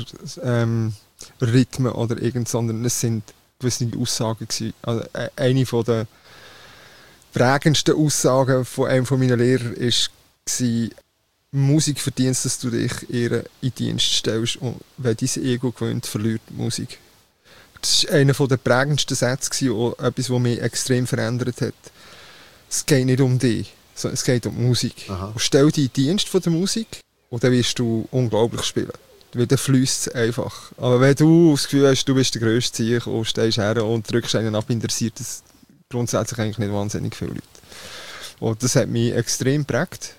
Rhythmen oder irgend, sondern es sind gewisse Aussagen gewesen. Also eine von der prägendsten Aussagen von einem meiner Lehrer war, Musik verdienst, dass du dich ihr in Dienst stellst, und wenn dein Ego gewinnt, verliert die Musik. Das war einer der prägendsten Sätze und etwas, was mich extrem verändert hat. Es geht nicht um dich, sondern es geht um die Musik. Und stell dich in den Dienst von der Musik und dann wirst du unglaublich spielen. Weil dann fließt es einfach. Aber wenn du das Gefühl hast, du bist der grösste Ziel und stehst her und drückst einen ab, interessiert das grundsätzlich eigentlich nicht wahnsinnig viele Leute. Und das hat mich extrem geprägt.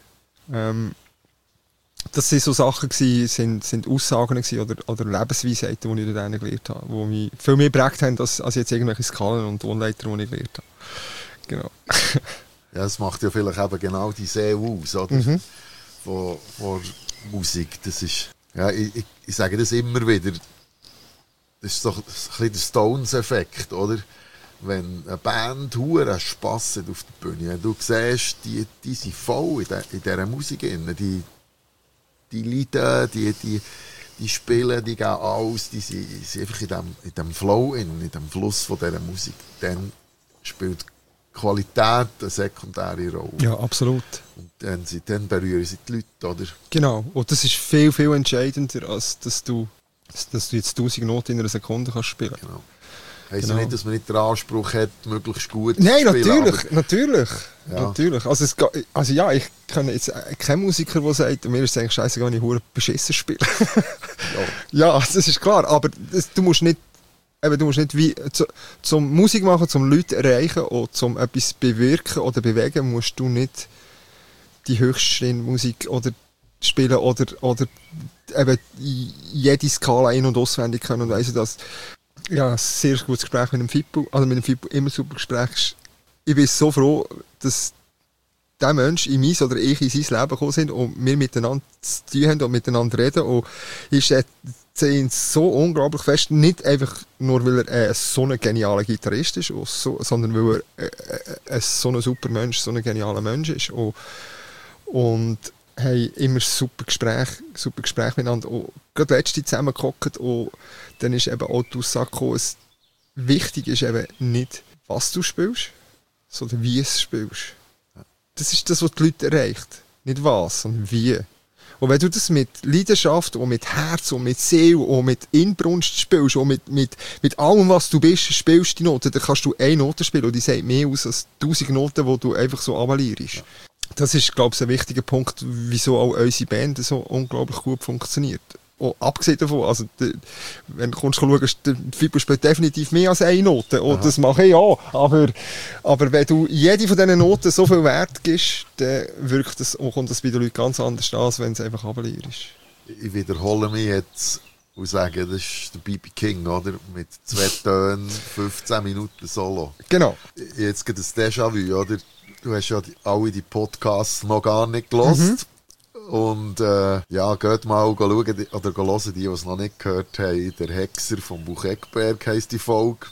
Das waren so Sachen, sind Aussagen oder Lebensweisheiten, die ich dort gelernt habe, die mich viel mehr geprägt haben, als jetzt irgendwelche Skalen und Tonleiter, die ich gelernt habe. Genau. Ja, das macht ja vielleicht eben genau die Seele aus, oder? Von Musik. Das ist, ja, ich sage das immer wieder, das ist doch ein bisschen der Stones-Effekt, oder? wenn eine Band huere Spass hat auf der Bühne, wenn du siehst, die sind voll in dieser Musik drin, die Lieder, die spielen, die gehen alles, die sind einfach in dem Flow, in dem Fluss von dieser Musik, dann spielt Qualität eine sekundäre Rolle. Ja, absolut. Und dann berühren sie die Leute, oder? Genau, und das ist viel, viel entscheidender, als dass du jetzt 1000 Noten in einer Sekunde kannst spielen. Genau. Heisst ja nicht, dass man nicht den Anspruch hat, möglichst gut zu spielen. Nein, natürlich. Ja. Natürlich. Also ja, ich kenne jetzt keinen Musiker, der sagt, mir ist es eigentlich scheiße, wenn ich hure beschissen spiele. Ja, das ist klar, aber du musst nicht wie zum Musik machen, zum Leute erreichen oder zum etwas bewirken oder bewegen, musst du nicht die höchste Musik oder spielen oder eben jede Skala in- und auswendig können und weiss das. Ja, ein sehr gutes Gespräch mit dem Fippo. Also mit dem Fippo immer super Gespräch. Ich bin so froh, dass der Mensch in mein oder ich in sein Leben gekommen sind und wir miteinander zu tun haben und miteinander reden. Und ich schätze ihn so unglaublich fest. Nicht einfach nur, weil er so ein genialer Gitarrist ist, sondern weil er so ein super Mensch, so ein genialer Mensch ist. Und haben immer super Gespräche miteinander. Und gerade letzte zusammengehockt und dann ist eben auch die Aussage gekommen, wichtig ist eben nicht, was du spielst, sondern wie es spielst. Das ist das, was die Leute erreicht. Nicht was, sondern wie. Und wenn du das mit Leidenschaft und mit Herz und mit Seele und mit Inbrunst spielst und mit allem, was du bist, spielst die Noten, dann kannst du eine Note spielen und die sagt mehr aus als 1000 Noten, die du einfach so avalierst. Ja. Das ist, glaube ich, ein wichtiger Punkt, wieso auch unsere Band so unglaublich gut funktioniert. Und abgesehen davon, also, wenn du schaust, der Fippo spielt definitiv mehr als eine Note. Und das mache ich auch. Aber wenn du jede von diesen Noten so viel Wert gibst, dann wirkt das, und kommt das bei den Leuten ganz anders an, als wenn es einfach avalierst. Ich wiederhole mich jetzt und sage, das ist der B.B. King, oder? Mit 2 Tönen, 15 Minuten Solo. Genau. Jetzt geht das Déjà-vu, oder? Du hast ja alle die Podcasts noch gar nicht gehört. Und ja, geht mal schauen oder hören, die es noch nicht gehört haben. Der Hexer vom Bucheckberg heisst die Folge.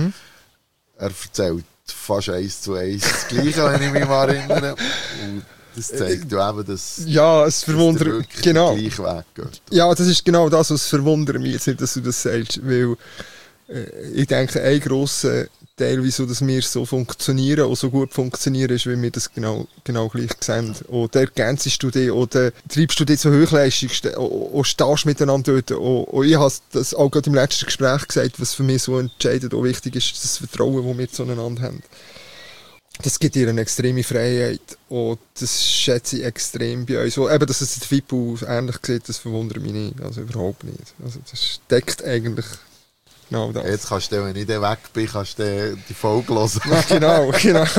Er erzählt fast 1:1 das Gleiche, wenn ich mich mal erinnere. Und das zeigt ja eben, dass es verwundert genau. Den gleichen Weg geht. Ja, das ist genau das, was verwundert mich jetzt nicht, dass du das sagst. Weil ich denke, ein grosser Teil, wieso dass wir so funktionieren und so gut funktionieren, ist, weil wir das genau gleich sehen. Oder ergänzest du dich, oder treibst du dich zur Höchstleistung und stehst miteinander dort. Und ich habe das auch gerade im letzten Gespräch gesagt, was für mich so entscheidend und wichtig ist, das Vertrauen, das wir zueinander haben. Das gibt dir eine extreme Freiheit und das schätze ich extrem bei uns. Und eben, dass es der Fippo ähnlich sieht, das verwundert mich nicht, also überhaupt nicht. Also das deckt eigentlich genau das. Jetzt kannst du, wenn ich dann weg bin, kannst du die Folge hören. Ja, genau.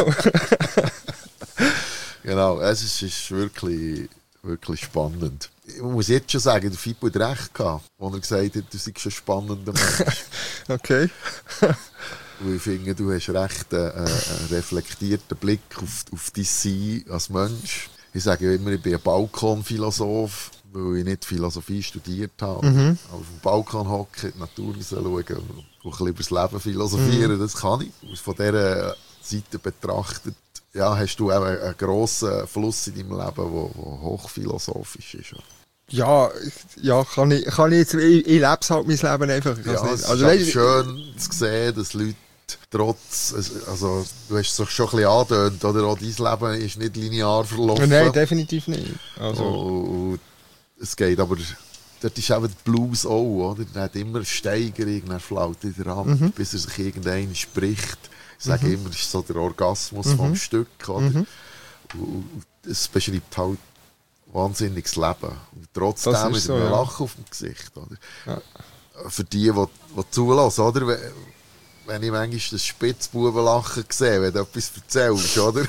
Genau, es ist wirklich spannend. Ich muss jetzt schon sagen, der Fippo hat recht gehabt, als er gesagt hat, du seist ein spannender Mensch. Okay. Weil ich finde, du hast recht einen reflektierten Blick auf dein Sein als Mensch. Ich sage ja immer, ich bin ein Balkonphilosoph, weil ich nicht Philosophie studiert habe. Auf dem Balkon hocken, die Natur schauen und ein bisschen über das Leben philosophieren, das kann ich. Von dieser Seite betrachtet, ja, hast du auch einen grossen Fluss in deinem Leben, der hochphilosophisch ist. Ja, kann ich jetzt, ich lebe es halt mein Leben einfach. Ja, es ist schön zu sehen, dass Leute trotz, also du hast es doch schon ein bisschen angedeutet, oder? Auch dein Leben ist nicht linear verlaufen. Nein, definitiv nicht. Also. Und es geht aber, dort ist eben der Blues auch, oder? Er hat immer eine Steigerung, er flaut in der Hand, bis er sich irgendein spricht. Ich sage immer, das ist so der Orgasmus vom Stück, oder? Und es beschreibt halt wahnsinniges Leben. Und trotzdem mit einem Lachen auf dem Gesicht, oder? Ja. Für die zulassen, oder? Wenn ich manchmal das Spitzbubenlachen sehe, wenn du etwas erzählst, oder?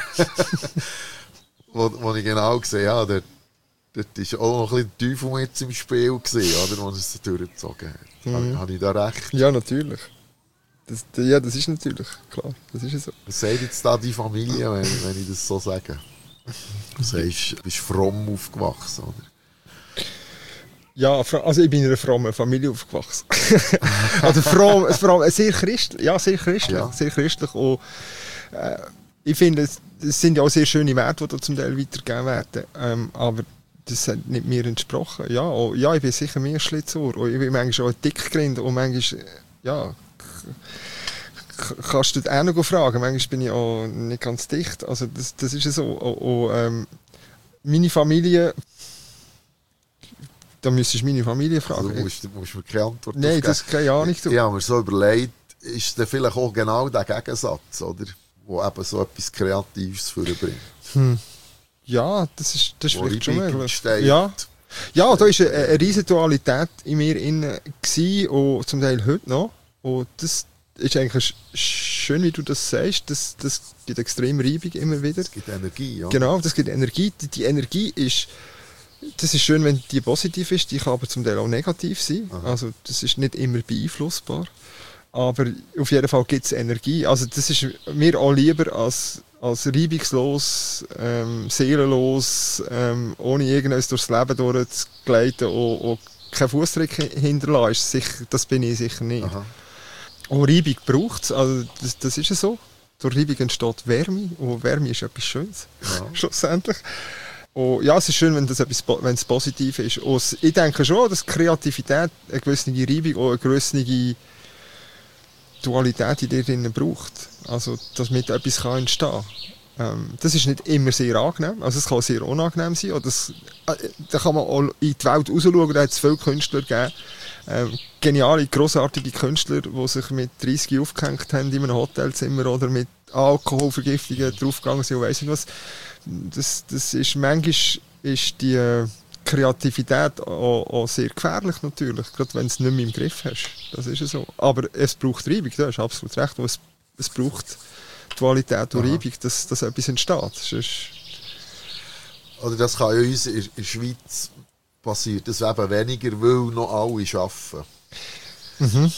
wo ich genau sehe, ja, dort war auch noch ein bisschen der Teufel mit im Spiel gewesen, oder? Wo es so durchgezogen hat. Habe ich da recht? Ja, natürlich. Das ist natürlich, klar. Das ist so. Was sagt jetzt da die Familie, wenn ich das so sage? Du sagst, du bist fromm aufgewachsen, oder? Ja, also ich bin in einer frommen Familie aufgewachsen. Also vor allem sehr christlich. Ja, sehr christlich. Ja. Sehr christlich. Und, ich finde, es sind ja auch sehr schöne Werte, die da zum Teil weitergegeben werden. Aber das hat nicht mir entsprochen. Ja, auch, ja, ich bin sicher mehr Schlitzohr. Und ich bin manchmal auch dickgrind und manchmal, ja, kannst du auch noch fragen. Manchmal bin ich auch nicht ganz dicht. Also das ist ja so. Und, meine Familie, da müsstest du meine Familie fragen. Also, du musst mir keine Antwort geben. Nein, das keine Ahnung. Ich habe mir so überlegt, ist das vielleicht auch genau der Gegensatz, oder? Wo eben so etwas Kreatives vorbringt. Ja, das ist vielleicht schon möglich. Ja, da war eine riesige Dualität in mir inne und zum Teil heute noch. Und das ist eigentlich schön, wie du das sagst. Das gibt extrem Reibung immer wieder. Das gibt Energie, ja. Genau, das gibt Energie. Die Energie ist, das ist schön, wenn die positiv ist, die kann aber zum Teil auch negativ sein. Aha. Also das ist nicht immer beeinflussbar. Aber auf jeden Fall gibt es Energie. Also das ist mir auch lieber als reibungslos, seelenlos, ohne irgendwas durchs Leben durchzugleiten und keinen Fußtrick hinterlassen. Das bin ich sicher nicht. Aha. Auch Reibung braucht es. Also das ist ja so. Durch Reibung entsteht Wärme. Und Wärme ist etwas Schönes. Ja. Schlussendlich. Und ja, es ist schön, wenn es positiv ist. Und ich denke schon, dass Kreativität eine gewisse Reibung und eine gewisse Dualität in dir drinnen braucht. Also, dass mit etwas entstehen kann. Das ist nicht immer sehr angenehm. Also, es kann sehr unangenehm sein. Oder da kann man auch in die Welt rausschauen. Da hat es viele Künstler gegeben. Geniale, grossartige Künstler, die sich mit 30 aufgehängt haben in einem Hotelzimmer oder mit Alkoholvergiftungen draufgegangen sind und weiss nicht was. Das ist manchmal ist die Kreativität auch sehr gefährlich natürlich, gerade wenn du es nicht mehr im Griff hast. Das ist ja so. Aber es braucht Reibung, du hast absolut recht. Es braucht Dualität und Reibung, dass etwas entsteht. Oder das kann ja uns in der Schweiz passiert, dass eben weniger, weil noch alle arbeiten. Mhm.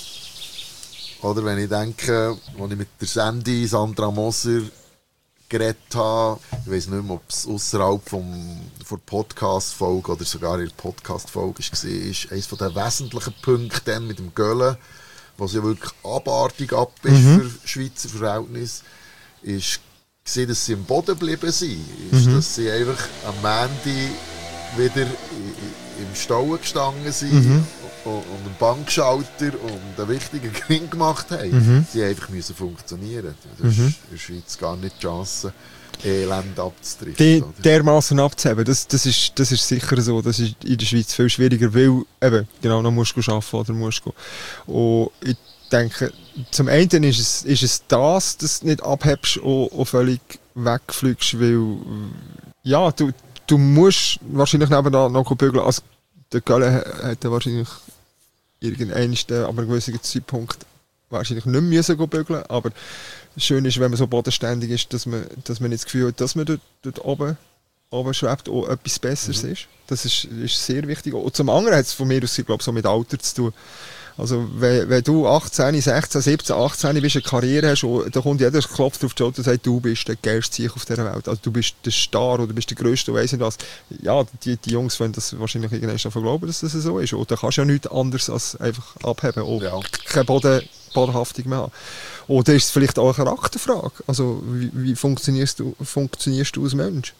Oder wenn ich denke, als ich mit der Sandy Sandra Moser geredet habe, ich weiss nicht mehr, ob es außerhalb der Podcast-Folge oder sogar in der Podcast-Folge war, ist eines der wesentlichen Punkte dann mit dem Göllen, was ja wirklich abartig ab ist für Schweizer Verhältnisse, ist gesehen, dass sie im Boden geblieben sind. Ist, dass sie einfach am Montag wieder im Stau gestanden sind und einen Bankschalter und einen wichtigen Gewinn gemacht haben. Sie einfach müssen funktionieren. Das ist in der Schweiz gar nicht die Chance, Elend abzutreten. Dermassen abzuheben, das ist sicher so. Das ist in der Schweiz viel schwieriger, weil eben, genau, noch musst du arbeiten oder musst du. Und ich denke, zum einen ist es dass du nicht abhebst und völlig wegfliegst, weil ja, du musst wahrscheinlich nebenan noch bügeln. Also, der Göllen hätte wahrscheinlich irgendeinen, aber einen gewissen Zeitpunkt wahrscheinlich nicht müssen bügeln. Aber schön ist, wenn man so bodenständig ist, dass man nicht das Gefühl hat, dass man dort oben schwebt und etwas Besseres ist. Das ist sehr wichtig. Und zum anderen hat es von mir aus, glaube ich, so mit Alter zu tun. Also, wenn du 18, 16, 17, 18 bist, eine Karriere hast, und da kommt jeder, klopft auf die Schulter und sagt, du bist der geilste Sieg auf dieser Welt. Also, du bist der Star oder du bist der Größte, und weiss nicht was. Ja, die Jungs wollen das wahrscheinlich irgendwann davon glauben, dass das so ist. Und da kannst du ja nichts anderes als einfach abheben und keine Bodenhaftung mehr haben. Und da ist es vielleicht auch eine Charakterfrage. Also, wie funktionierst du als Mensch?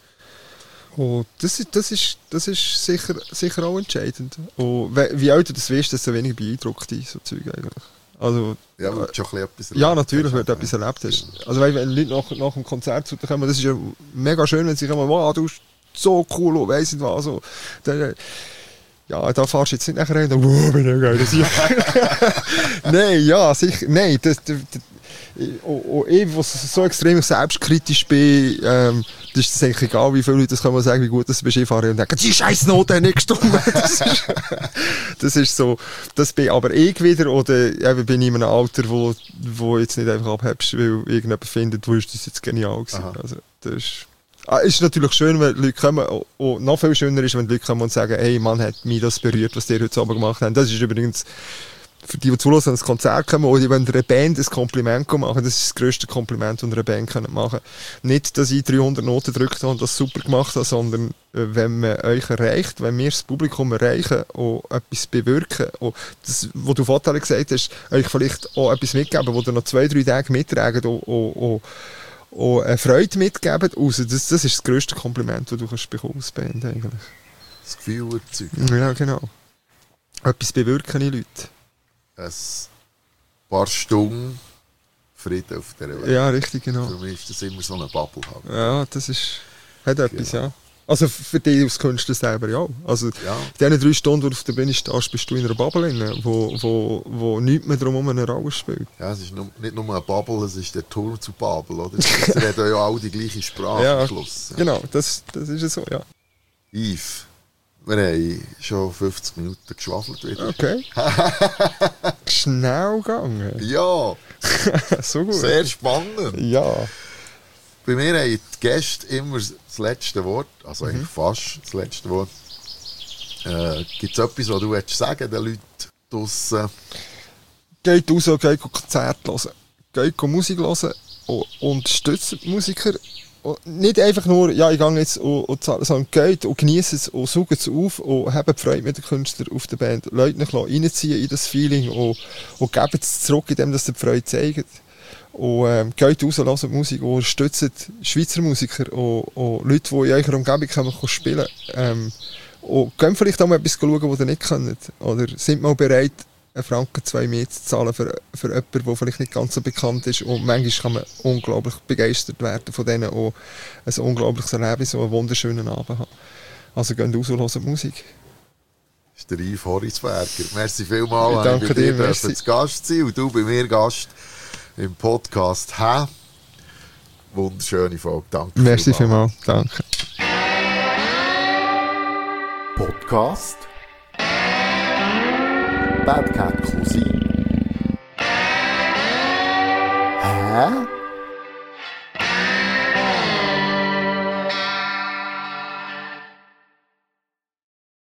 Und das ist sicher auch entscheidend. Und wie älter du das wirst, desto weniger beeindruckt dich so Zeug eigentlich. Also, ja, weil du schon etwas erlebt. Ja, natürlich, weil du etwas erlebt hast. Also wenn Leute nach dem Konzert zu dir kommen, das ist ja mega schön, wenn sie kommen, wow, du bist so cool und weiss nicht was. So. Dann, ja, da fahrst du jetzt nicht nachher rein und wow, bin ich geil. Nein, ja, sicher. Nein, und ich, was so extrem selbstkritisch bin, das ist eigentlich egal, wie viele Leute das können sagen, wie gut das du bist, ich fahre und denken, die scheiß Note nicht gestimmt. Das ist so, das bin aber ich wieder, oder eben bin ich in einem Alter, wo jetzt nicht einfach abhebst, weil irgendjemand findet, wo ist das jetzt genial gewesen. Also, das ist natürlich schön, wenn Leute kommen, und noch viel schöner ist, wenn Leute kommen und sagen, hey, Mann, hat mich das berührt, was die heute Abend gemacht haben. Das ist übrigens für die zulassen, an ein Konzert kommen, oder wenn einer Band ein Kompliment machen, das ist das grösste Kompliment, das einer Band machen kann. Nicht, dass ich 300 Noten gedrückt habe und das super gemacht habe, sondern wenn man euch erreicht, wenn wir das Publikum erreichen und etwas bewirken, und das, was du vorhin gesagt hast, euch vielleicht auch etwas mitgeben, wo ihr noch 2-3 Tage mittragen und eine Freude mitgeben, das ist das grösste Kompliment, das du kannst bekommen als Band eigentlich. Das Gefühl erzeugen. Ja, genau. Etwas bewirken in Leuten. Ein paar Stunden Frieden auf dieser Welt. Ja, richtig, genau. Für mich ist das immer so eine Bubble. Halt. Ja, das hat etwas, ja. Also für dich als Künstler selber, ja. Also Ja. in diesen 3 Stunden, wo du auf der Bühne stehst, bist du in einer Bubble drin, wo nichts mehr drumherum eine Rolle spielt. Ja, es ist nicht nur eine Bubble, es ist der Turm zu Babel, oder? Sie reden ja alle die gleiche Sprache Ja, am Schluss. Ja. genau, das ist so, ja. Yves, wir haben schon 50 Minuten geschwafelt wieder. Okay. Schnell gegangen. Ja, So gut. sehr spannend. Ja. Bei mir haben die Gäste immer das letzte Wort, also eigentlich fast das letzte Wort. Gibt es etwas, was du sagen den Leuten draussen? Geht raus, geht Konzerte hören, geht Musik hören und unterstützt die Musiker. Und nicht einfach nur, ja, ich gehe jetzt und zahle, sondern geht und genießt es und saugt es auf und habt Freude mit den Künstlern auf der Band. Leute noch reinziehen in das Feeling und gebt es zurück, indem ihr die Freude zeigt. Und geht raus, hört Musik und unterstützt Schweizer Musiker und Leute, die in eurer Umgebung können spielen können. Und geht vielleicht auch mal etwas schauen, was ihr nicht könnt. Oder sind mal bereit, 1 Franken, 2 mehr zu zahlen für jemanden, der vielleicht nicht ganz so bekannt ist. Und manchmal kann man unglaublich begeistert werden von denen und ein unglaubliches Erlebnis und einen wunderschönen Abend haben. Also geht raus und hört Musik. Das ist der Yves Horisberger. Merci vielmals. Ich danke dir. Merci. Zu Gast sein und du bei mir Gast im Podcast «Hä?» Wunderschöne Folge. Danke. Merci vielmals. Danke. Podcast Bad Cat Cousin.